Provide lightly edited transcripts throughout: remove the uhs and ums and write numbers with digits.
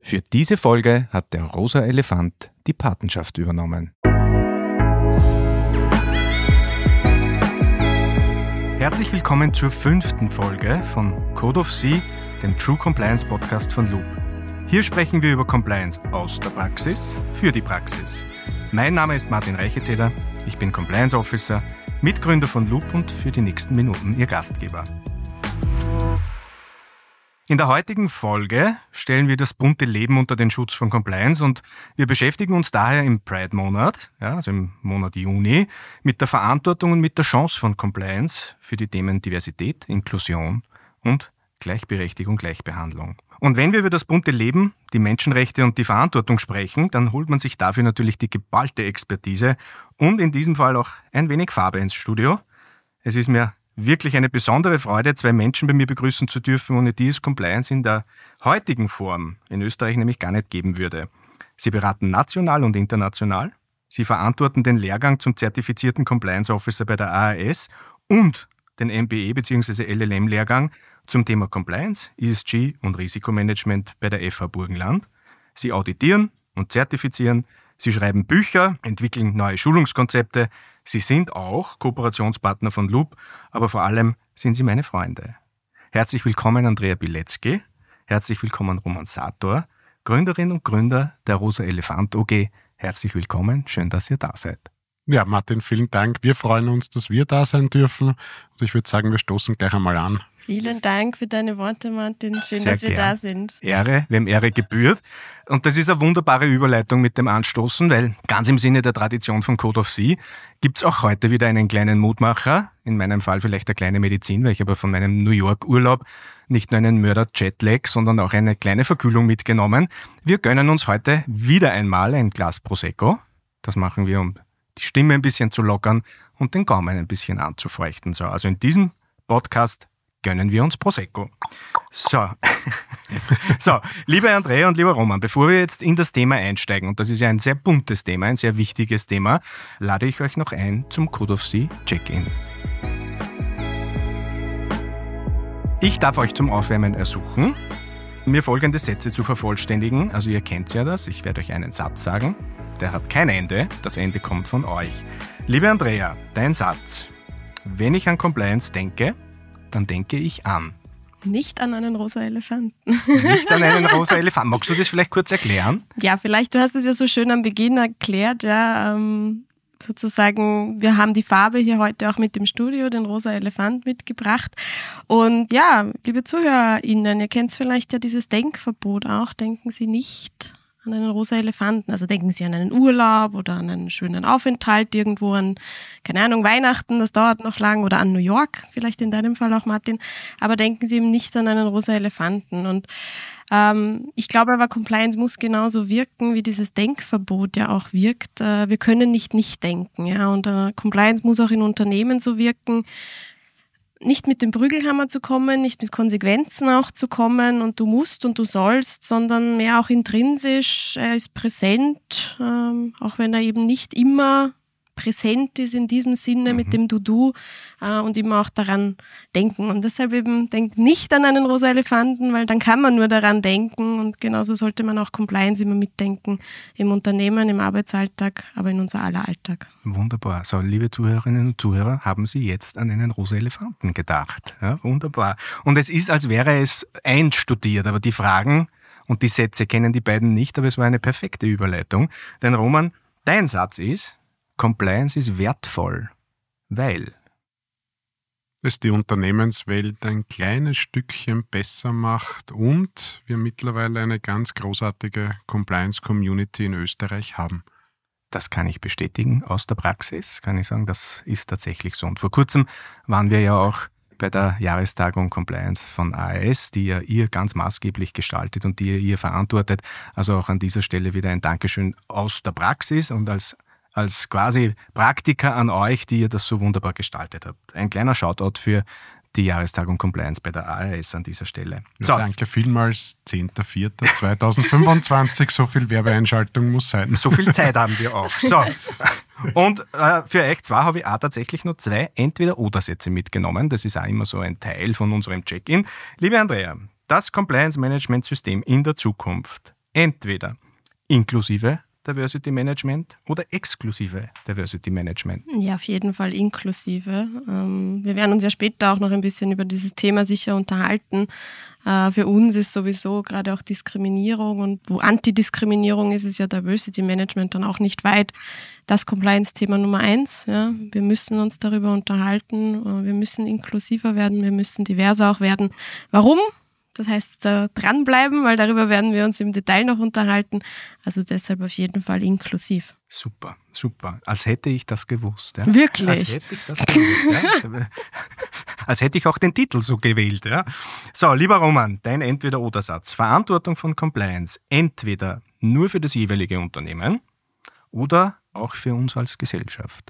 Für diese Folge hat der Rosa Elefant die Patenschaft übernommen. Herzlich willkommen zur 5. Folge von Code of C, dem True Compliance Podcast von Loop. Hier sprechen wir über Compliance aus der Praxis für die Praxis. Mein Name ist Martin Reichezeder, ich bin Compliance Officer, Mitgründer von Loop und für die nächsten Minuten Ihr Gastgeber. In der heutigen Folge stellen wir das bunte Leben unter den Schutz von Compliance und wir beschäftigen uns daher im Pride-Monat, also im Monat Juni, mit der Verantwortung und mit der Chance von Compliance für die Themen Diversität, Inklusion und Gleichberechtigung, Gleichbehandlung. Und wenn wir über das bunte Leben, die Menschenrechte und die Verantwortung sprechen, dann holt man sich dafür natürlich die geballte Expertise und in diesem Fall auch ein wenig Farbe ins Studio. Es ist mir wirklich eine besondere Freude, 2 Menschen bei mir begrüßen zu dürfen, ohne die es Compliance in der heutigen Form in Österreich nämlich gar nicht geben würde. Sie beraten national und international. Sie verantworten den Lehrgang zum zertifizierten Compliance Officer bei der AAS und den MBE bzw. LLM-Lehrgang zum Thema Compliance, ESG und Risikomanagement bei der FH Burgenland. Sie auditieren und zertifizieren. Sie schreiben Bücher, entwickeln neue Schulungskonzepte. Sie sind auch Kooperationspartner von Loop, aber vor allem sind Sie meine Freunde. Herzlich willkommen Andrea Bilecki, herzlich willkommen Roman Sator, Gründerin und Gründer der Rosa Elefant OG. Herzlich willkommen, schön, dass ihr da seid. Ja, Martin, vielen Dank. Wir freuen uns, dass wir da sein dürfen. Und ich würde sagen, wir stoßen gleich einmal an. Vielen Dank für deine Worte, Martin. Schön, dass wir da sind. Ehre, wem Ehre gebührt. Und das ist eine wunderbare Überleitung mit dem Anstoßen, weil ganz im Sinne der Tradition von Code of C gibt es auch heute wieder einen kleinen Mutmacher. In meinem Fall vielleicht eine kleine Medizin, weil ich habe von meinem New York-Urlaub nicht nur einen Mörder-Jetlag, sondern auch eine kleine Verkühlung mitgenommen. Wir gönnen uns heute wieder einmal ein Glas Prosecco. Das machen wir, um die Stimme ein bisschen zu lockern und den Gaumen ein bisschen anzufeuchten. So, also in diesem Podcast gönnen wir uns Prosecco. So, liebe Andrea und lieber Roman, bevor wir jetzt in das Thema einsteigen, und das ist ja ein sehr buntes Thema, ein sehr wichtiges Thema, lade ich euch noch ein zum Code of C Check-in. Ich darf euch zum Aufwärmen ersuchen, mir folgende Sätze zu vervollständigen. Also ihr kennt ja das, ich werde euch einen Satz sagen. Der hat kein Ende, das Ende kommt von euch. Liebe Andrea, dein Satz. Wenn ich an Compliance denke, dann denke ich an. Nicht an einen rosa Elefanten. Nicht an einen rosa Elefanten. Magst du das vielleicht kurz erklären? Ja, vielleicht, du hast es ja so schön am Beginn erklärt, sozusagen, wir haben die Farbe hier heute auch mit dem Studio, den rosa Elefant mitgebracht. Und ja, liebe ZuhörerInnen, ihr kennt vielleicht ja dieses Denkverbot auch. Denken Sie nicht an einen rosa Elefanten. Also denken Sie an einen Urlaub oder an einen schönen Aufenthalt irgendwo an, keine Ahnung, Weihnachten, das dauert noch lang, oder an New York, vielleicht in deinem Fall auch, Martin. Aber denken Sie eben nicht an einen rosa Elefanten. Und ich glaube aber, Compliance muss genauso wirken, wie dieses Denkverbot ja auch wirkt. Wir können nicht denken, ja. Und Compliance muss auch in Unternehmen so wirken, nicht mit dem Prügelhammer zu kommen, nicht mit Konsequenzen auch zu kommen und du musst und du sollst, sondern mehr auch intrinsisch, er ist präsent, auch wenn er eben nicht immer präsent ist in diesem Sinne mit dem Du und immer auch daran denken. Und deshalb eben denkt nicht an einen rosa Elefanten, weil dann kann man nur daran denken und genauso sollte man auch Compliance immer mitdenken im Unternehmen, im Arbeitsalltag, aber in unser aller Alltag. Wunderbar. So, liebe Zuhörerinnen und Zuhörer, haben Sie jetzt an einen rosa Elefanten gedacht? Ja, wunderbar. Und es ist, als wäre es einstudiert, aber die Fragen und die Sätze kennen die beiden nicht, aber es war eine perfekte Überleitung. Denn Roman, dein Satz ist: Compliance ist wertvoll, weil es die Unternehmenswelt ein kleines Stückchen besser macht und wir mittlerweile eine ganz großartige Compliance-Community in Österreich haben. Das kann ich bestätigen aus der Praxis, kann ich sagen, das ist tatsächlich so. Und vor kurzem waren wir ja auch bei der Jahrestagung Compliance von AAS, die ja ihr ganz maßgeblich gestaltet und die ihr verantwortet. Also auch an dieser Stelle wieder ein Dankeschön aus der Praxis und als quasi Praktiker an euch, die ihr das so wunderbar gestaltet habt. Ein kleiner Shoutout für die Jahrestagung Compliance bei der AAS an dieser Stelle. So. Ja, danke vielmals, 10.04.2025, so viel Werbeeinschaltung muss sein. So viel Zeit haben wir auch. So. Und für euch zwei habe ich auch tatsächlich nur 2 Entweder-Oder-Sätze mitgenommen. Das ist auch immer so ein Teil von unserem Check-in. Liebe Andrea, das Compliance-Management-System in der Zukunft Entweder inklusive Diversity Management oder exklusive Diversity Management? Ja, auf jeden Fall inklusive. Wir werden uns ja später auch noch ein bisschen über dieses Thema sicher unterhalten. Für uns ist sowieso gerade auch Diskriminierung und wo Antidiskriminierung ist, ist ja Diversity Management dann auch nicht weit. Das Compliance-Thema Nummer 1. Ja. Wir müssen uns darüber unterhalten. Wir müssen inklusiver werden. Wir müssen diverser auch werden. Warum? Das heißt, dranbleiben, weil darüber werden wir uns im Detail noch unterhalten. Also deshalb auf jeden Fall inklusiv. Super, super. Als hätte ich das gewusst. Ja? Wirklich? Als hätte ich das gewusst. Ja? Als hätte ich auch den Titel so gewählt. Ja? So, lieber Roman, dein Entweder-Oder-Satz. Verantwortung von Compliance. Entweder nur für das jeweilige Unternehmen oder auch für uns als Gesellschaft.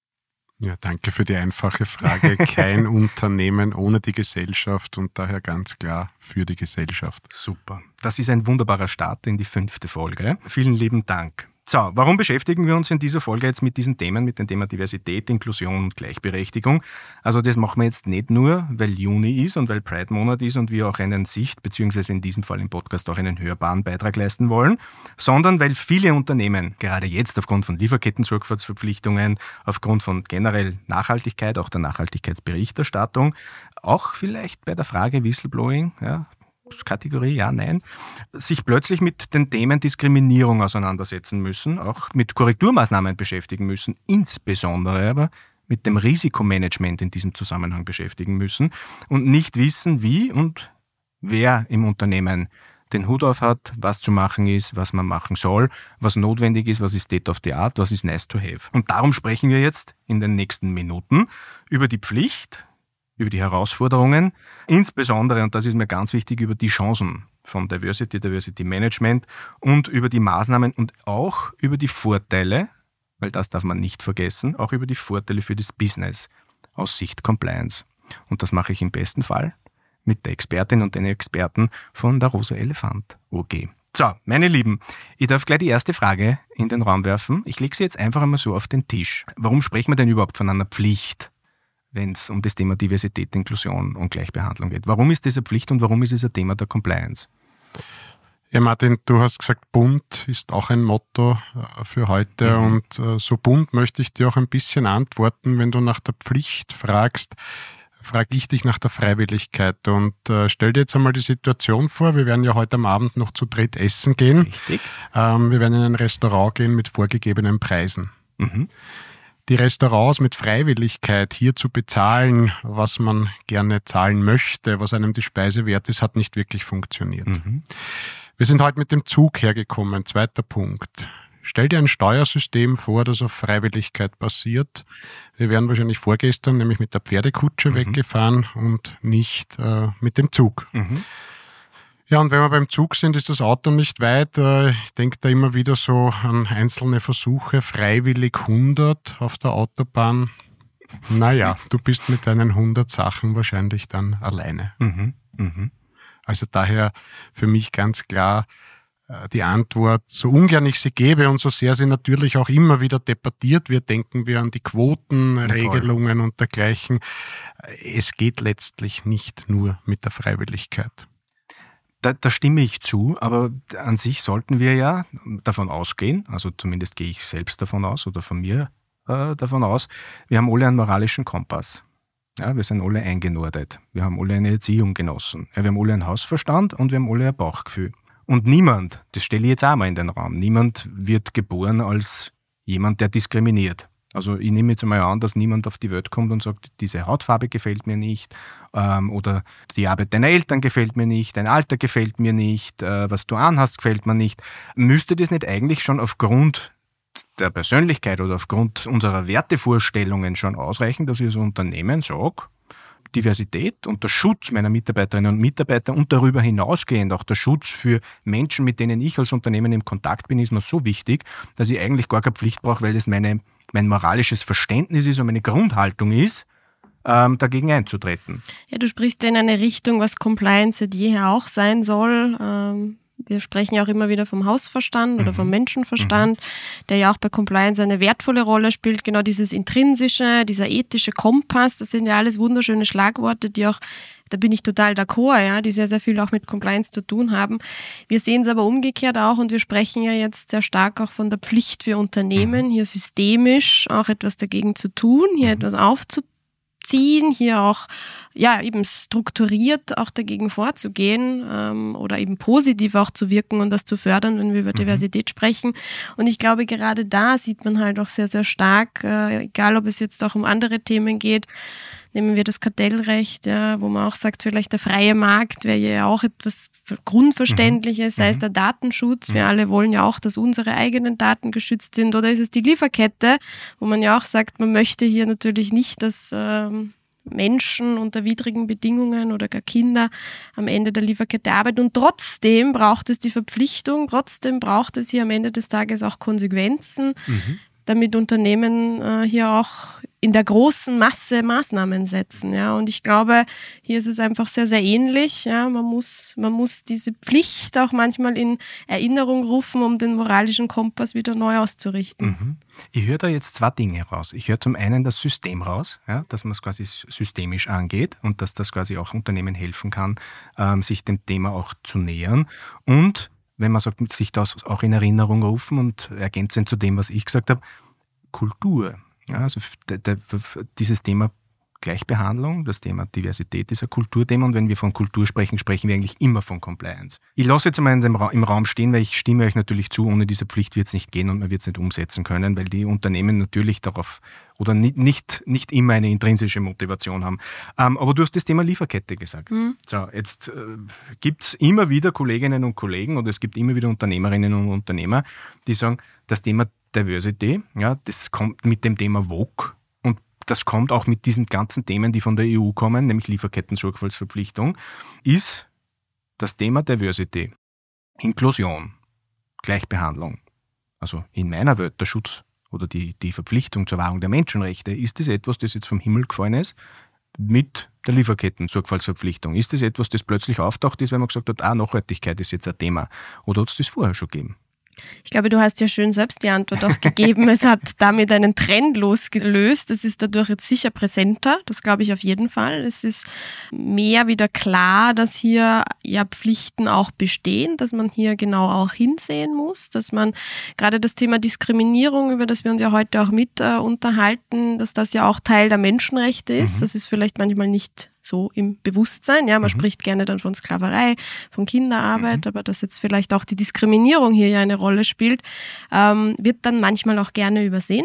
Ja, danke für die einfache Frage. Kein Unternehmen ohne die Gesellschaft und daher ganz klar für die Gesellschaft. Super. Das ist ein wunderbarer Start in die 5. Folge. Vielen lieben Dank. So, warum beschäftigen wir uns in dieser Folge jetzt mit diesen Themen, mit dem Thema Diversität, Inklusion und Gleichberechtigung? Also das machen wir jetzt nicht nur, weil Juni ist und weil Pride-Monat ist und wir auch einen beziehungsweise in diesem Fall im Podcast auch einen hörbaren Beitrag leisten wollen, sondern weil viele Unternehmen, gerade jetzt aufgrund von Lieferketten-Sorgfaltsverpflichtungen, aufgrund von generell Nachhaltigkeit, auch der Nachhaltigkeitsberichterstattung, auch vielleicht bei der Frage Whistleblowing, ja, Kategorie ja, nein, sich plötzlich mit den Themen Diskriminierung auseinandersetzen müssen, auch mit Korrekturmaßnahmen beschäftigen müssen, insbesondere aber mit dem Risikomanagement in diesem Zusammenhang beschäftigen müssen und nicht wissen, wie und wer im Unternehmen den Hut auf hat, was zu machen ist, was man machen soll, was notwendig ist, was ist State of the Art, was ist nice to have. Und darum sprechen wir jetzt in den nächsten Minuten über die Pflicht, über die Herausforderungen, insbesondere, und das ist mir ganz wichtig, über die Chancen von Diversity Management und über die Maßnahmen und auch über die Vorteile, weil das darf man nicht vergessen, auch über die Vorteile für das Business aus Sicht Compliance. Und das mache ich im besten Fall mit der Expertin und den Experten von der Rosa Elefant OG. So, meine Lieben, ich darf gleich die erste Frage in den Raum werfen. Ich lege sie jetzt einfach einmal so auf den Tisch. Warum sprechen wir denn überhaupt von einer Pflicht, wenn es um das Thema Diversität, Inklusion und Gleichbehandlung geht? Warum ist das eine Pflicht und warum ist es ein Thema der Compliance? Ja, Martin, du hast gesagt, bunt ist auch ein Motto für heute und so bunt möchte ich dir auch ein bisschen antworten. Wenn du nach der Pflicht fragst, frage ich dich nach der Freiwilligkeit und stell dir jetzt einmal die Situation vor, wir werden ja heute am Abend noch zu dritt essen gehen. Richtig. Wir werden in ein Restaurant gehen mit vorgegebenen Preisen. Mhm. Die Restaurants mit Freiwilligkeit hier zu bezahlen, was man gerne zahlen möchte, was einem die Speise wert ist, hat nicht wirklich funktioniert. Mhm. Wir sind heute mit dem Zug hergekommen. 2. Punkt. Stell dir ein Steuersystem vor, das auf Freiwilligkeit basiert. Wir wären wahrscheinlich vorgestern nämlich mit der Pferdekutsche weggefahren und nicht mit dem Zug. Mhm. Ja, und wenn wir beim Zug sind, ist das Auto nicht weit. Ich denke da immer wieder so an einzelne Versuche, freiwillig 100 auf der Autobahn. Naja, du bist mit deinen 100 Sachen wahrscheinlich dann alleine. Mhm. Mhm. Also daher für mich ganz klar die Antwort, so ungern ich sie gebe und so sehr sie natürlich auch immer wieder debattiert wird, denken wir an die Quotenregelungen und dergleichen. Es geht letztlich nicht nur mit der Freiwilligkeit. Da stimme ich zu, aber an sich sollten wir ja davon ausgehen, also zumindest gehe ich selbst davon aus oder von mir davon aus, wir haben alle einen moralischen Kompass. Ja, wir sind alle eingenordet. Wir haben alle eine Erziehung genossen. Ja, wir haben alle einen Hausverstand und wir haben alle ein Bauchgefühl. Und niemand, das stelle ich jetzt auch mal in den Raum, niemand wird geboren als jemand, der diskriminiert. Also ich nehme jetzt einmal an, dass niemand auf die Welt kommt und sagt, diese Hautfarbe gefällt mir nicht oder die Arbeit deiner Eltern gefällt mir nicht, dein Alter gefällt mir nicht, was du anhast gefällt mir nicht. Müsste das nicht eigentlich schon aufgrund der Persönlichkeit oder aufgrund unserer Wertevorstellungen schon ausreichen, dass ich als Unternehmen sage, Diversität und der Schutz meiner Mitarbeiterinnen und Mitarbeiter und darüber hinausgehend auch der Schutz für Menschen, mit denen ich als Unternehmen im Kontakt bin, ist mir so wichtig, dass ich eigentlich gar keine Pflicht brauche, weil das mein moralisches Verständnis ist und meine Grundhaltung ist, dagegen einzutreten. Ja, du sprichst in eine Richtung, was Compliance seit jeher auch sein soll. Wir sprechen ja auch immer wieder vom Hausverstand oder vom Menschenverstand, der ja auch bei Compliance eine wertvolle Rolle spielt. Genau dieses intrinsische, dieser ethische Kompass, das sind ja alles wunderschöne Schlagworte, die auch, da bin ich total d'accord, ja, die sehr, sehr viel auch mit Compliance zu tun haben. Wir sehen es aber umgekehrt auch und wir sprechen ja jetzt sehr stark auch von der Pflicht für Unternehmen, hier systemisch auch etwas dagegen zu tun, hier etwas aufzuziehen, hier auch ja eben strukturiert auch dagegen vorzugehen oder eben positiv auch zu wirken und das zu fördern, wenn wir über Diversität sprechen. Und ich glaube, gerade da sieht man halt auch sehr, sehr stark, egal ob es jetzt auch um andere Themen geht, nehmen wir das Kartellrecht, ja, wo man auch sagt, vielleicht der freie Markt wäre ja auch etwas Grundverständliches, sei es der Datenschutz. Wir alle wollen ja auch, dass unsere eigenen Daten geschützt sind. Oder ist es die Lieferkette, wo man ja auch sagt, man möchte hier natürlich nicht, dass Menschen unter widrigen Bedingungen oder gar Kinder am Ende der Lieferkette arbeiten. Und trotzdem braucht es die Verpflichtung, trotzdem braucht es hier am Ende des Tages auch Konsequenzen, damit Unternehmen hier auch in der großen Masse Maßnahmen setzen. Ja. Und ich glaube, hier ist es einfach sehr, sehr ähnlich. Ja. Man muss diese Pflicht auch manchmal in Erinnerung rufen, um den moralischen Kompass wieder neu auszurichten. Ich höre da jetzt zwei Dinge raus. Ich höre zum einen das System raus, ja, dass man es quasi systemisch angeht und dass das quasi auch Unternehmen helfen kann, sich dem Thema auch zu nähern. Und wenn man sagt, sich das auch in Erinnerung rufen und ergänzend zu dem, was ich gesagt habe, Kultur. Ja, also dieses Thema Gleichbehandlung, das Thema Diversität ist ein Kulturthema und wenn wir von Kultur sprechen, sprechen wir eigentlich immer von Compliance. Ich lasse jetzt einmal im Raum stehen, weil ich stimme euch natürlich zu, ohne diese Pflicht wird es nicht gehen und man wird es nicht umsetzen können, weil die Unternehmen natürlich darauf oder nicht immer eine intrinsische Motivation haben. Aber du hast das Thema Lieferkette gesagt. So, jetzt gibt es immer wieder Kolleginnen und Kollegen oder es gibt immer wieder Unternehmerinnen und Unternehmer, die sagen, das Thema Diversity, ja, das kommt mit dem Thema Vogue und das kommt auch mit diesen ganzen Themen, die von der EU kommen, nämlich Lieferketten-Sorgfaltsverpflichtung, ist das Thema Diversity, Inklusion, Gleichbehandlung. Also in meiner Welt der Schutz oder die Verpflichtung zur Wahrung der Menschenrechte, ist das etwas, das jetzt vom Himmel gefallen ist mit der Lieferketten-Sorgfaltsverpflichtung? Ist das etwas, das plötzlich auftaucht ist, wenn man gesagt hat, Nachhaltigkeit ist jetzt ein Thema? Oder hat es das vorher schon gegeben? Ich glaube, du hast ja schön selbst die Antwort auch gegeben. Es hat damit einen Trend losgelöst. Es ist dadurch jetzt sicher präsenter. Das glaube ich auf jeden Fall. Es ist mehr wieder klar, dass hier ja Pflichten auch bestehen, dass man hier genau auch hinsehen muss, dass man gerade das Thema Diskriminierung, über das wir uns ja heute auch mit unterhalten, dass das ja auch Teil der Menschenrechte ist. Das ist vielleicht manchmal nicht so im Bewusstsein. Ja, man spricht gerne dann von Sklaverei, von Kinderarbeit, aber dass jetzt vielleicht auch die Diskriminierung hier ja eine Rolle spielt, wird dann manchmal auch gerne übersehen.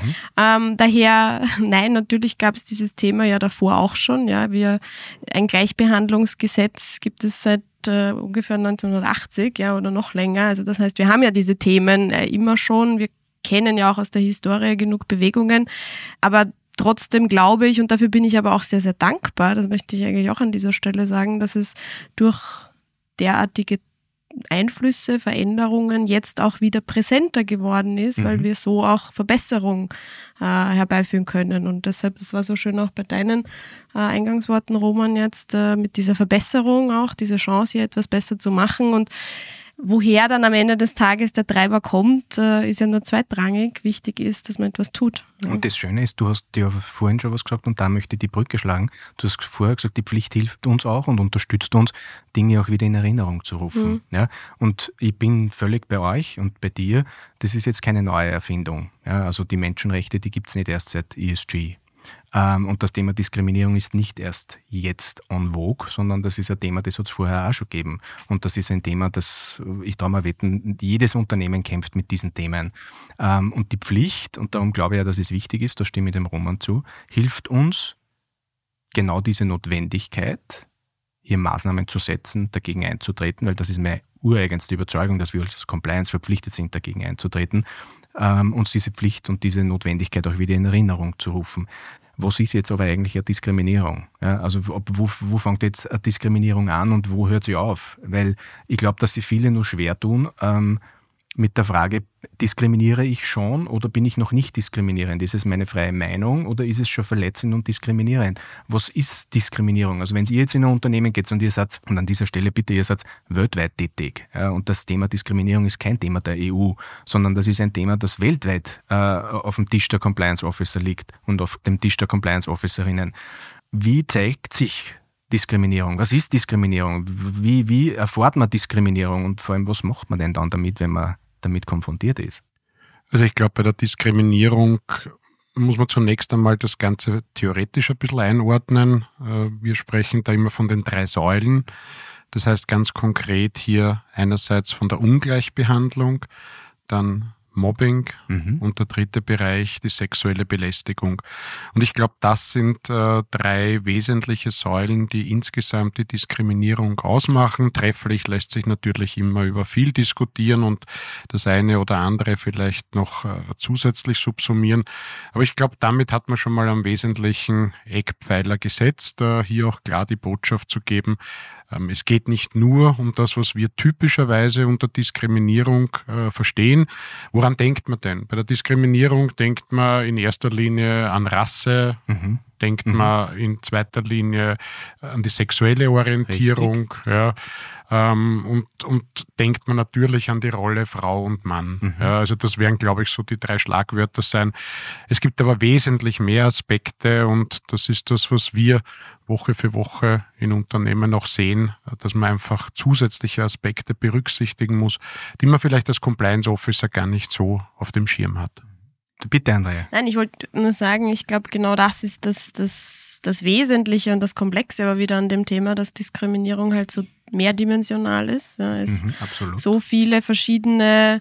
Daher, nein, natürlich gab es dieses Thema ja davor auch schon. Ja, ein Gleichbehandlungsgesetz gibt es seit ungefähr 1980, ja, oder noch länger. Also das heißt, wir haben ja diese Themen immer schon. Wir kennen ja auch aus der Historie genug Bewegungen, aber trotzdem glaube ich, und dafür bin ich aber auch sehr, sehr dankbar, das möchte ich eigentlich auch an dieser Stelle sagen, dass es durch derartige Einflüsse, Veränderungen jetzt auch wieder präsenter geworden ist, weil wir so auch Verbesserungen herbeiführen können. Und deshalb, das war so schön auch bei deinen Eingangsworten, Roman, jetzt mit dieser Verbesserung auch, diese Chance hier etwas besser zu machen. Und woher dann am Ende des Tages der Treiber kommt, ist ja nur zweitrangig. Wichtig ist, dass man etwas tut. Ja. Und das Schöne ist, du hast ja vorhin schon was gesagt und da möchte ich die Brücke schlagen. Du hast vorher gesagt, die Pflicht hilft uns auch und unterstützt uns, Dinge auch wieder in Erinnerung zu rufen. Ja? Und ich bin völlig bei euch und bei dir. Das ist jetzt keine neue Erfindung. Ja? Also die Menschenrechte, die gibt es nicht erst seit ESG. Und das Thema Diskriminierung ist nicht erst jetzt en vogue, sondern das ist ein Thema, das hat es vorher auch schon gegeben. Und das ist ein Thema, das, ich traue mal wetten, jedes Unternehmen kämpft mit diesen Themen. Und die Pflicht, und darum glaube ich ja, dass es wichtig ist, da stimme ich dem Roman zu, hilft uns, genau diese Notwendigkeit, hier Maßnahmen zu setzen, dagegen einzutreten, weil das ist meine ureigenste Überzeugung, dass wir als Compliance verpflichtet sind, dagegen einzutreten, uns diese Pflicht und diese Notwendigkeit auch wieder in Erinnerung zu rufen. Was ist jetzt aber eigentlich eine Diskriminierung? Ja, also wo fängt jetzt eine Diskriminierung an und wo hört sie auf? Weil ich glaube, dass sie viele nur schwer tun, mit der Frage, diskriminiere ich schon oder bin ich noch nicht diskriminierend? Ist es meine freie Meinung oder ist es schon verletzend und diskriminierend? Was ist Diskriminierung? Also wenn ihr jetzt in ein Unternehmen geht und ihr seid, und an dieser Stelle bitte, ihr seid weltweit tätig, ja, und das Thema Diskriminierung ist kein Thema der EU, sondern das ist ein Thema, das weltweit auf dem Tisch der Compliance Officer liegt und auf dem Tisch der Compliance Officerinnen. Wie zeigt sich Diskriminierung? Was ist Diskriminierung? Wie erfährt man Diskriminierung? Und vor allem, was macht man denn dann damit, wenn man damit konfrontiert ist? Also ich glaube, bei der Diskriminierung muss man zunächst einmal das Ganze theoretisch ein bisschen einordnen. Wir sprechen da immer von den 3 Säulen. Das heißt ganz konkret hier einerseits von der Ungleichbehandlung, dann Mobbing und der 3. Bereich die sexuelle Belästigung. Und ich glaube, das sind 3 wesentliche Säulen, die insgesamt die Diskriminierung ausmachen. Trefflich lässt sich natürlich immer über viel diskutieren und das eine oder andere vielleicht noch zusätzlich subsumieren. Aber ich glaube, damit hat man schon mal am wesentlichen Eckpfeiler gesetzt, hier auch klar die Botschaft zu geben, es geht nicht nur um das, was wir typischerweise unter Diskriminierung verstehen. Woran denkt man denn? Bei der Diskriminierung denkt man in erster Linie an Rasse, denkt man in zweiter Linie an die sexuelle Orientierung, ja, und denkt man natürlich an die Rolle Frau und Mann. Ja, also das werden, glaube ich, so die 3 Schlagwörter sein. Es gibt aber wesentlich mehr Aspekte und das ist das, was wir Woche für Woche in Unternehmen auch sehen, dass man einfach zusätzliche Aspekte berücksichtigen muss, die man vielleicht als Compliance Officer gar nicht so auf dem Schirm hat. Bitte, Andrea. Nein, ich wollte nur sagen, ich glaube, genau das ist das Wesentliche und das Komplexe aber wieder an dem Thema, dass Diskriminierung halt so mehrdimensional ist. Ja, es absolut. So viele verschiedene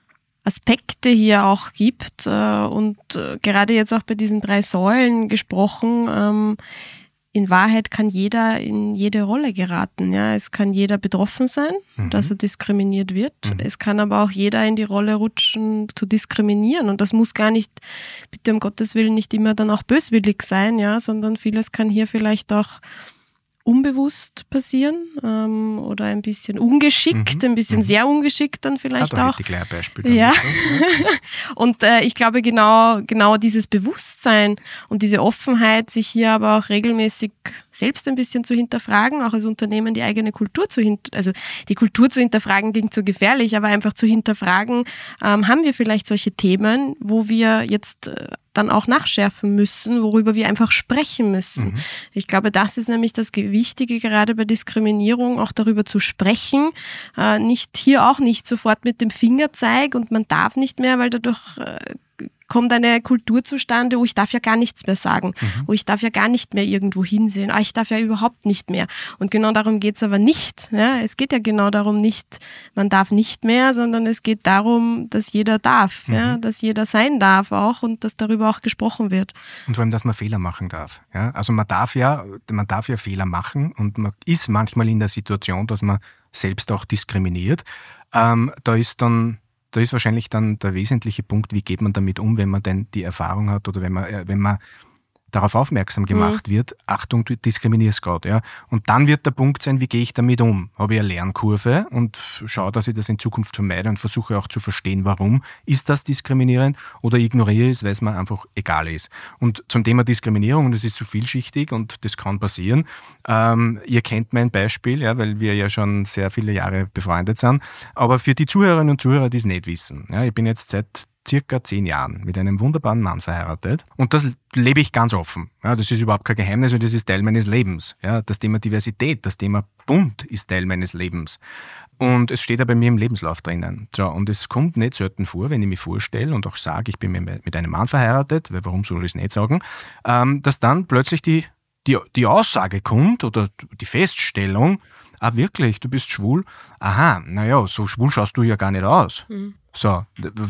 Aspekte hier auch gibt und gerade jetzt auch bei diesen 3 Säulen gesprochen, in Wahrheit kann jeder in jede Rolle geraten. Ja? Es kann jeder betroffen sein, dass er diskriminiert wird. Es kann aber auch jeder in die Rolle rutschen, zu diskriminieren. Und das muss gar nicht, bitte um Gottes Willen, nicht immer dann auch böswillig sein, ja? Sondern vieles kann hier vielleicht auch unbewusst passieren oder ein bisschen ungeschickt, ein bisschen sehr ungeschickt dann vielleicht da auch. hätte ich gleich ein Beispiel. Ja. Und ich glaube, genau dieses Bewusstsein und diese Offenheit, sich hier aber auch regelmäßig selbst ein bisschen zu hinterfragen, auch als Unternehmen die eigene Kultur also die Kultur zu hinterfragen klingt so gefährlich, aber einfach zu hinterfragen, haben wir vielleicht solche Themen, wo wir jetzt dann auch nachschärfen müssen, worüber wir einfach sprechen müssen. Ich glaube, das ist nämlich das Wichtige, gerade bei Diskriminierung, auch darüber zu sprechen, nicht sofort mit dem Fingerzeig und man darf nicht mehr, weil dadurch kommt eine Kultur zustande, ich darf ja gar nichts mehr sagen, ich darf ja gar nicht mehr irgendwo hinsehen, ich darf ja überhaupt nicht mehr. Und genau darum geht es aber nicht. Ja? Es geht ja genau darum nicht, man darf nicht mehr, sondern es geht darum, dass jeder darf, ja? Dass jeder sein darf auch und dass darüber auch gesprochen wird. Und vor allem, dass man Fehler machen darf. Ja? Also man darf ja Fehler machen und man ist manchmal in der Situation, dass man selbst auch diskriminiert. Da ist wahrscheinlich dann der wesentliche Punkt, wie geht man damit um, wenn man denn die Erfahrung hat oder wenn man darauf aufmerksam gemacht wird, Achtung, du diskriminierst gerade. Ja? Und dann wird der Punkt sein, wie gehe ich damit um? Habe ich eine Lernkurve und schaue, dass ich das in Zukunft vermeide und versuche auch zu verstehen, warum ist das diskriminierend oder ignoriere es, weil es mir einfach egal ist. Und zum Thema Diskriminierung, und das ist so vielschichtig und das kann passieren, ihr kennt mein Beispiel, ja, weil wir ja schon sehr viele Jahre befreundet sind, aber für die Zuhörerinnen und Zuhörer, die es nicht wissen, ja, ich bin jetzt seit circa 10 Jahren mit einem wunderbaren Mann verheiratet und das lebe ich ganz offen. Ja, das ist überhaupt kein Geheimnis, weil das ist Teil meines Lebens. Ja, das Thema Diversität, das Thema bunt ist Teil meines Lebens. Und es steht ja bei mir im Lebenslauf drinnen. So, und es kommt nicht selten vor, wenn ich mich vorstelle und auch sage, ich bin mit einem Mann verheiratet, weil warum soll ich es nicht sagen, dass dann plötzlich die Aussage kommt oder die Feststellung, wirklich, du bist schwul? Aha, naja, so schwul schaust du ja gar nicht aus. So,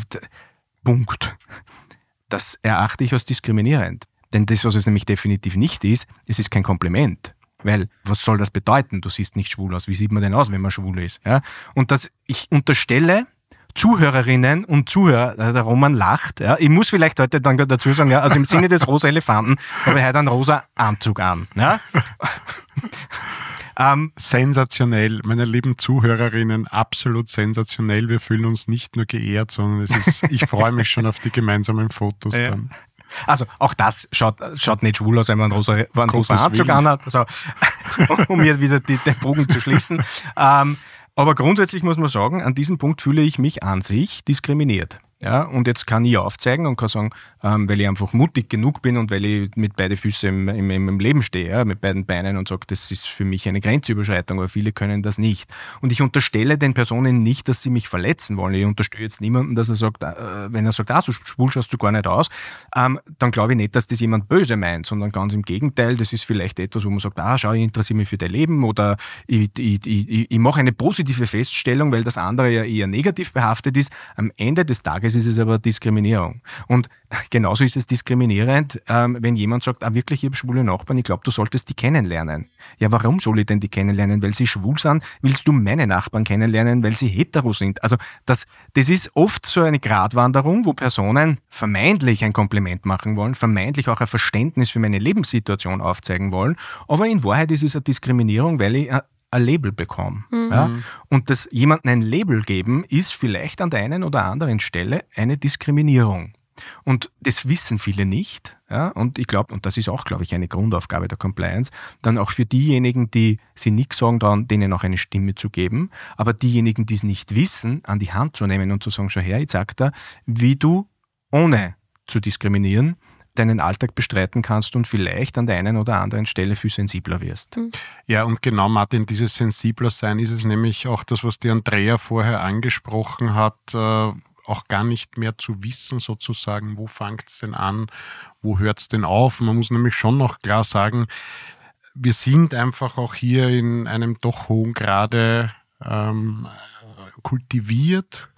Punkt. Das erachte ich als diskriminierend. Denn das, was es nämlich definitiv nicht ist, es ist kein Kompliment. Weil, was soll das bedeuten? Du siehst nicht schwul aus. Wie sieht man denn aus, wenn man schwul ist? Ja? Und ich unterstelle Zuhörerinnen und Zuhörer, der Roman lacht. Ja? Ich muss vielleicht heute dann dazu sagen, ja, also im Sinne des rosa Elefanten habe ich heute einen rosa Anzug an. Ja? Sensationell. Meine lieben Zuhörerinnen, absolut sensationell. Wir fühlen uns nicht nur geehrt, sondern ich freue mich schon auf die gemeinsamen Fotos dann. Also auch das schaut nicht schwul aus, wenn man einen rosa Anzug anhat, also, um hier wieder den Bogen zu schließen. Aber grundsätzlich muss man sagen, an diesem Punkt fühle ich mich an sich diskriminiert. Ja, und jetzt kann ich aufzeigen und kann sagen, weil ich einfach mutig genug bin und weil ich mit beiden Füßen im Leben stehe, ja, mit beiden Beinen und sage, das ist für mich eine Grenzüberschreitung, aber viele können das nicht. Und ich unterstelle den Personen nicht, dass sie mich verletzen wollen. Ich unterstelle jetzt niemandem, dass er sagt, wenn er sagt, so schwul schaust du gar nicht aus, dann glaube ich nicht, dass das jemand böse meint, sondern ganz im Gegenteil, das ist vielleicht etwas, wo man sagt, schau, ich interessiere mich für dein Leben oder ich mache eine positive Feststellung, weil das andere ja eher negativ behaftet ist. Am Ende des Tages ist es aber Diskriminierung. Und genauso ist es diskriminierend, wenn jemand sagt, wirklich, ich habe schwule Nachbarn, ich glaube, du solltest die kennenlernen. Ja, warum soll ich denn die kennenlernen? Weil sie schwul sind? Willst du meine Nachbarn kennenlernen, weil sie hetero sind? Also das ist oft so eine Gratwanderung, wo Personen vermeintlich ein Kompliment machen wollen, vermeintlich auch ein Verständnis für meine Lebenssituation aufzeigen wollen, aber in Wahrheit ist es eine Diskriminierung, weil ich ein Label bekomme. Mhm. Ja? Und das jemandem ein Label geben, ist vielleicht an der einen oder anderen Stelle eine Diskriminierung. Und das wissen viele nicht. Ja? Und ich glaube, und das ist auch, glaube ich, eine Grundaufgabe der Compliance, dann auch für diejenigen, die sie nichts sagen, dann denen auch eine Stimme zu geben. Aber diejenigen, die es nicht wissen, an die Hand zu nehmen und zu sagen, schau her, ich sag dir, wie du ohne zu diskriminieren deinen Alltag bestreiten kannst und vielleicht an der einen oder anderen Stelle viel sensibler wirst. Ja, und genau, Martin, dieses sensibler sein ist es nämlich auch das, was die Andrea vorher angesprochen hat, auch gar nicht mehr zu wissen sozusagen, wo fängt es denn an, wo hört es denn auf. Man muss nämlich schon noch klar sagen, wir sind einfach auch hier in einem doch hohen Grade kultiviert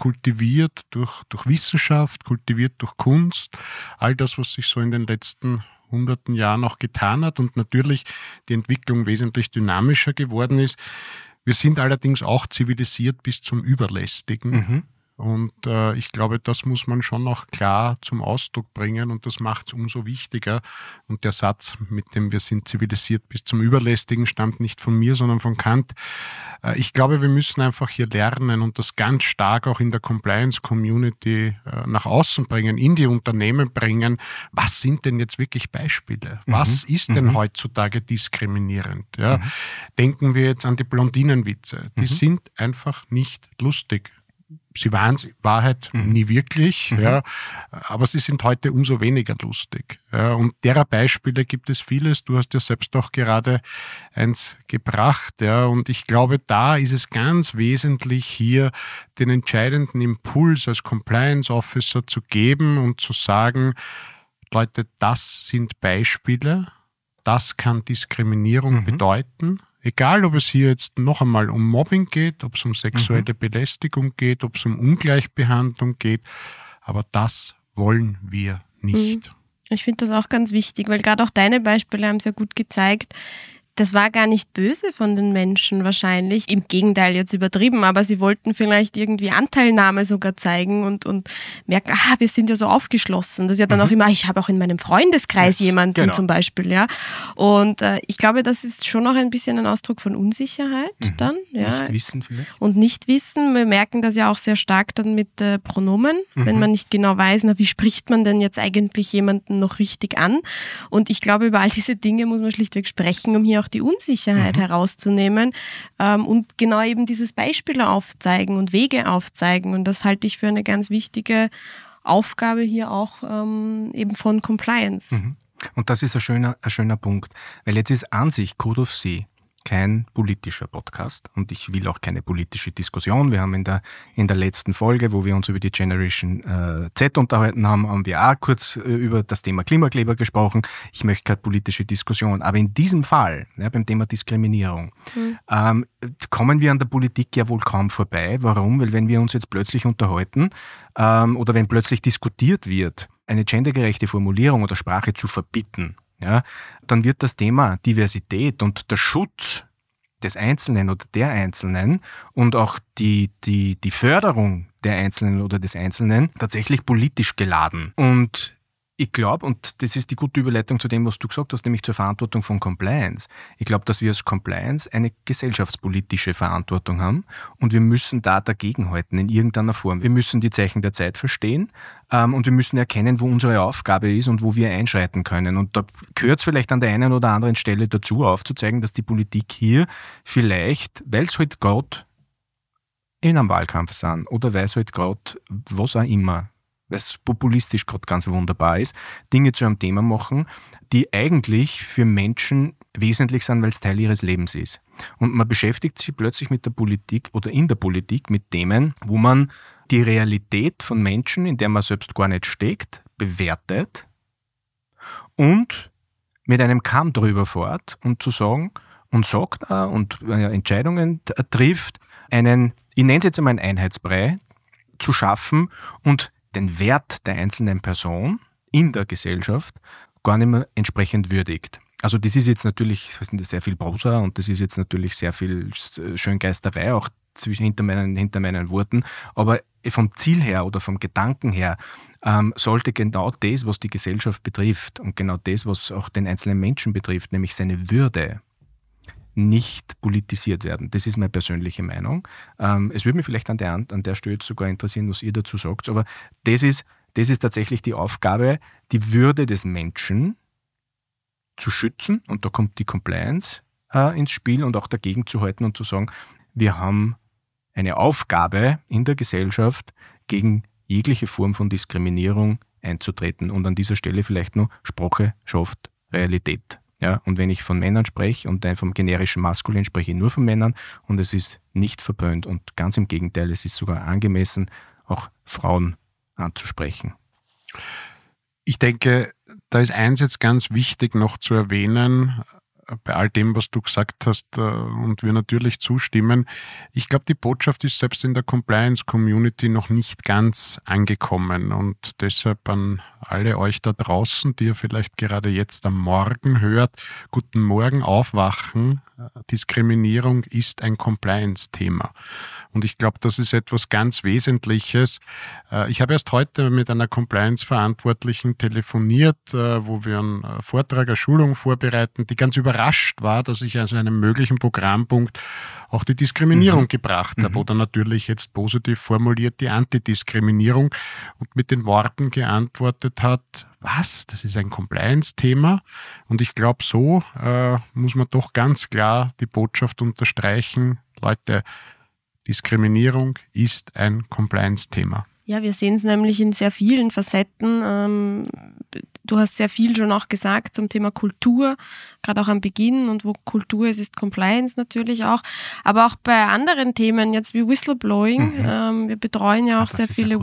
durch Wissenschaft, kultiviert durch Kunst, all das, was sich so in den letzten hunderten Jahren auch getan hat und natürlich die Entwicklung wesentlich dynamischer geworden ist. Wir sind allerdings auch zivilisiert bis zum Überlästigen. Mhm. Und ich glaube, das muss man schon noch klar zum Ausdruck bringen und das macht es umso wichtiger. Und der Satz, mit dem wir sind zivilisiert bis zum Überlästigen, stammt nicht von mir, sondern von Kant. Ich glaube, wir müssen einfach hier lernen und das ganz stark auch in der Compliance-Community nach außen bringen, in die Unternehmen bringen. Was sind denn jetzt wirklich Beispiele? Was ist denn heutzutage diskriminierend? Ja? Denken wir jetzt an die Blondinenwitze. Die sind einfach nicht lustig. Sie waren es in Wahrheit nie wirklich, ja, aber sie sind heute umso weniger lustig. Ja, und derer Beispiele gibt es vieles. Du hast ja selbst auch gerade eins gebracht. Ja, und ich glaube, da ist es ganz wesentlich, hier den entscheidenden Impuls als Compliance Officer zu geben und zu sagen, Leute, das sind Beispiele, das kann Diskriminierung bedeuten. Egal, ob es hier jetzt noch einmal um Mobbing geht, ob es um sexuelle Belästigung geht, ob es um Ungleichbehandlung geht, aber das wollen wir nicht. Ich finde das auch ganz wichtig, weil gerade auch deine Beispiele haben es ja gut gezeigt, das war gar nicht böse von den Menschen wahrscheinlich, im Gegenteil jetzt übertrieben, aber sie wollten vielleicht irgendwie Anteilnahme sogar zeigen und merken, wir sind ja so aufgeschlossen. Das ist ja dann auch immer, ich habe auch in meinem Freundeskreis jemanden zum Beispiel, ja. Und ich glaube, das ist schon auch ein bisschen ein Ausdruck von Unsicherheit dann. Ja. Nichtwissen vielleicht. Und Nichtwissen, wir merken das ja auch sehr stark dann mit Pronomen, wenn man nicht genau weiß, wie spricht man denn jetzt eigentlich jemanden noch richtig an. Und ich glaube, über all diese Dinge muss man schlichtweg sprechen, um hier auch die Unsicherheit herauszunehmen und genau eben dieses Beispiel aufzeigen und Wege aufzeigen. Und das halte ich für eine ganz wichtige Aufgabe hier auch eben von Compliance. Und das ist ein schöner Punkt, weil jetzt ist an sich Code of C kein politischer Podcast und ich will auch keine politische Diskussion. Wir haben in der letzten Folge, wo wir uns über die Generation Z unterhalten haben wir auch kurz über das Thema Klimakleber gesprochen. Ich möchte keine politische Diskussion. Aber in diesem Fall, beim Thema Diskriminierung, kommen wir an der Politik ja wohl kaum vorbei. Warum? Weil wenn wir uns jetzt plötzlich unterhalten oder wenn plötzlich diskutiert wird, eine gendergerechte Formulierung oder Sprache zu verbieten, ja, dann wird das Thema Diversität und der Schutz des Einzelnen oder der Einzelnen und auch die Förderung der Einzelnen oder des Einzelnen tatsächlich politisch geladen. Und Ich glaube, und das ist die gute Überleitung zu dem, was du gesagt hast, nämlich zur Verantwortung von Compliance. Ich glaube, dass wir als Compliance eine gesellschaftspolitische Verantwortung haben und wir müssen da dagegenhalten in irgendeiner Form. Wir müssen die Zeichen der Zeit verstehen und wir müssen erkennen, wo unsere Aufgabe ist und wo wir einschreiten können. Und da gehört es vielleicht an der einen oder anderen Stelle dazu, aufzuzeigen, dass die Politik hier vielleicht, weil es halt gerade in einem Wahlkampf sind oder weil es halt gerade was auch immer, weil es populistisch gerade ganz wunderbar ist, Dinge zu einem Thema machen, die eigentlich für Menschen wesentlich sind, weil es Teil ihres Lebens ist. Und man beschäftigt sich plötzlich mit der Politik oder in der Politik mit Themen, wo man die Realität von Menschen, in der man selbst gar nicht steckt, bewertet und mit einem Kamm drüber fährt und zu sagen und sagt und Entscheidungen trifft, einen, ich nenne es jetzt einmal einen Einheitsbrei, zu schaffen und den Wert der einzelnen Person in der Gesellschaft gar nicht mehr entsprechend würdigt. Also das ist jetzt natürlich sehr viel Prosa und das ist jetzt natürlich sehr viel Schöngeisterei auch hinter meinen Worten, aber vom Ziel her oder vom Gedanken her sollte genau das, was die Gesellschaft betrifft und genau das, was auch den einzelnen Menschen betrifft, nämlich seine Würde, nicht politisiert werden. Das ist meine persönliche Meinung. Es würde mich vielleicht an der Stelle sogar interessieren, was ihr dazu sagt, aber das ist tatsächlich die Aufgabe, die Würde des Menschen zu schützen und da kommt die Compliance ins Spiel und auch dagegen zu halten und zu sagen, wir haben eine Aufgabe in der Gesellschaft, gegen jegliche Form von Diskriminierung einzutreten und an dieser Stelle vielleicht nur Sprache schafft Realität. Ja, und wenn ich von Männern spreche und vom generischen Maskulin spreche ich nur von Männern und es ist nicht verpönt und ganz im Gegenteil, es ist sogar angemessen, auch Frauen anzusprechen. Ich denke, da ist eins jetzt ganz wichtig noch zu erwähnen, bei all dem, was du gesagt hast und wir natürlich zustimmen. Ich glaube, die Botschaft ist selbst in der Compliance-Community noch nicht ganz angekommen und deshalb an alle euch da draußen, die ihr vielleicht gerade jetzt am Morgen hört, guten Morgen, aufwachen. Diskriminierung ist ein Compliance-Thema. Und ich glaube, das ist etwas ganz Wesentliches. Ich habe erst heute mit einer Compliance-Verantwortlichen telefoniert, wo wir einen Vortrag, eine Schulung vorbereiten, die ganz überrascht war, dass ich als einen möglichen Programmpunkt auch die Diskriminierung gebracht habe oder natürlich jetzt positiv formuliert die Antidiskriminierung und mit den Worten geantwortet hat, was, das ist ein Compliance-Thema und ich glaube, so muss man doch ganz klar die Botschaft unterstreichen, Leute, Diskriminierung ist ein Compliance-Thema. Ja, wir sehen es nämlich in sehr vielen Facetten. Du hast sehr viel schon auch gesagt zum Thema Kultur, gerade auch am Beginn. Und wo Kultur ist, ist Compliance natürlich auch. Aber auch bei anderen Themen, jetzt wie Whistleblowing. Wir betreuen ja auch sehr viele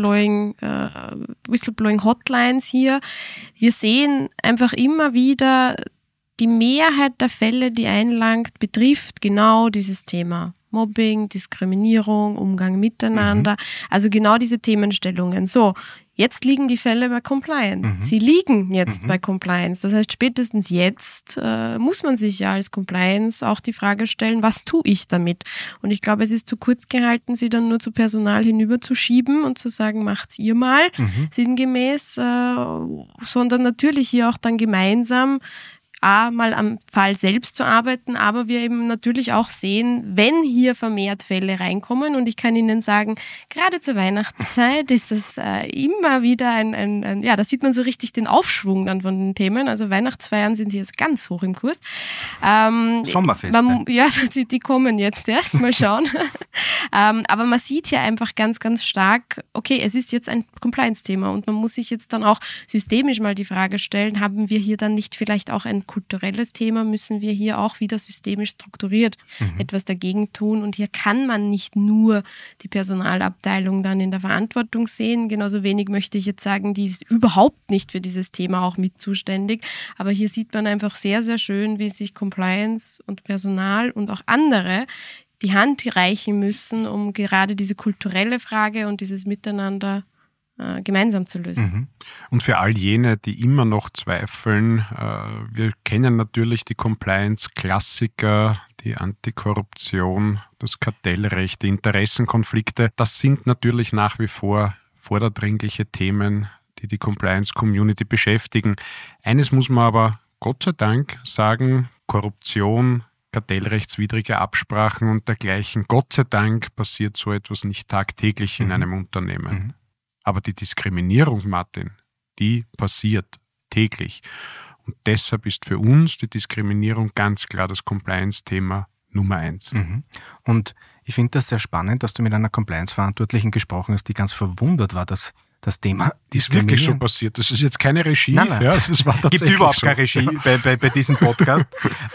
Whistleblowing-Hotlines hier. Wir sehen einfach immer wieder, die Mehrheit der Fälle, die einlangt, betrifft genau dieses Thema. Mobbing, Diskriminierung, Umgang miteinander, also genau diese Themenstellungen. So, jetzt liegen die Fälle bei Compliance. Sie liegen jetzt bei Compliance. Das heißt, spätestens jetzt muss man sich ja als Compliance auch die Frage stellen, was tue ich damit? Und ich glaube, es ist zu kurz gehalten, sie dann nur zu Personal hinüberzuschieben und zu sagen, macht's ihr mal, sinngemäß, sondern natürlich hier auch dann gemeinsam mal am Fall selbst zu arbeiten, aber wir eben natürlich auch sehen, wenn hier vermehrt Fälle reinkommen und ich kann Ihnen sagen, gerade zur Weihnachtszeit ist das immer wieder da sieht man so richtig den Aufschwung dann von den Themen, also Weihnachtsfeiern sind hier jetzt ganz hoch im Kurs. Sommerfeste. Die kommen jetzt erst, mal schauen. Aber man sieht hier einfach ganz, ganz stark, okay, es ist jetzt ein Compliance-Thema und man muss sich jetzt dann auch systemisch mal die Frage stellen, haben wir hier dann nicht vielleicht auch ein kulturelles Thema, müssen wir hier auch wieder systemisch strukturiert etwas dagegen tun. Und hier kann man nicht nur die Personalabteilung dann in der Verantwortung sehen. Genauso wenig möchte ich jetzt sagen, die ist überhaupt nicht für dieses Thema auch mit zuständig. Aber hier sieht man einfach sehr, sehr schön, wie sich Compliance und Personal und auch andere die Hand reichen müssen, um gerade diese kulturelle Frage und dieses Miteinander gemeinsam zu lösen. Und für all jene, die immer noch zweifeln, wir kennen natürlich die Compliance-Klassiker, die Antikorruption, das Kartellrecht, die Interessenkonflikte. Das sind natürlich nach wie vor vorderdringliche Themen, die Compliance-Community beschäftigen. Eines muss man aber Gott sei Dank sagen, Korruption, kartellrechtswidrige Absprachen und dergleichen, Gott sei Dank passiert so etwas nicht tagtäglich in einem Unternehmen. Aber die Diskriminierung, Martin, die passiert täglich. Und deshalb ist für uns die Diskriminierung ganz klar das Compliance-Thema Nummer 1. Und ich finde das sehr spannend, dass du mit einer Compliance-Verantwortlichen gesprochen hast, die ganz verwundert war, dass das Thema Diskriminierung ist wirklich so passiert. Das ist jetzt keine Regie. Nein. Ja, das war tatsächlich gibt überhaupt so. keine Regie bei diesem Podcast.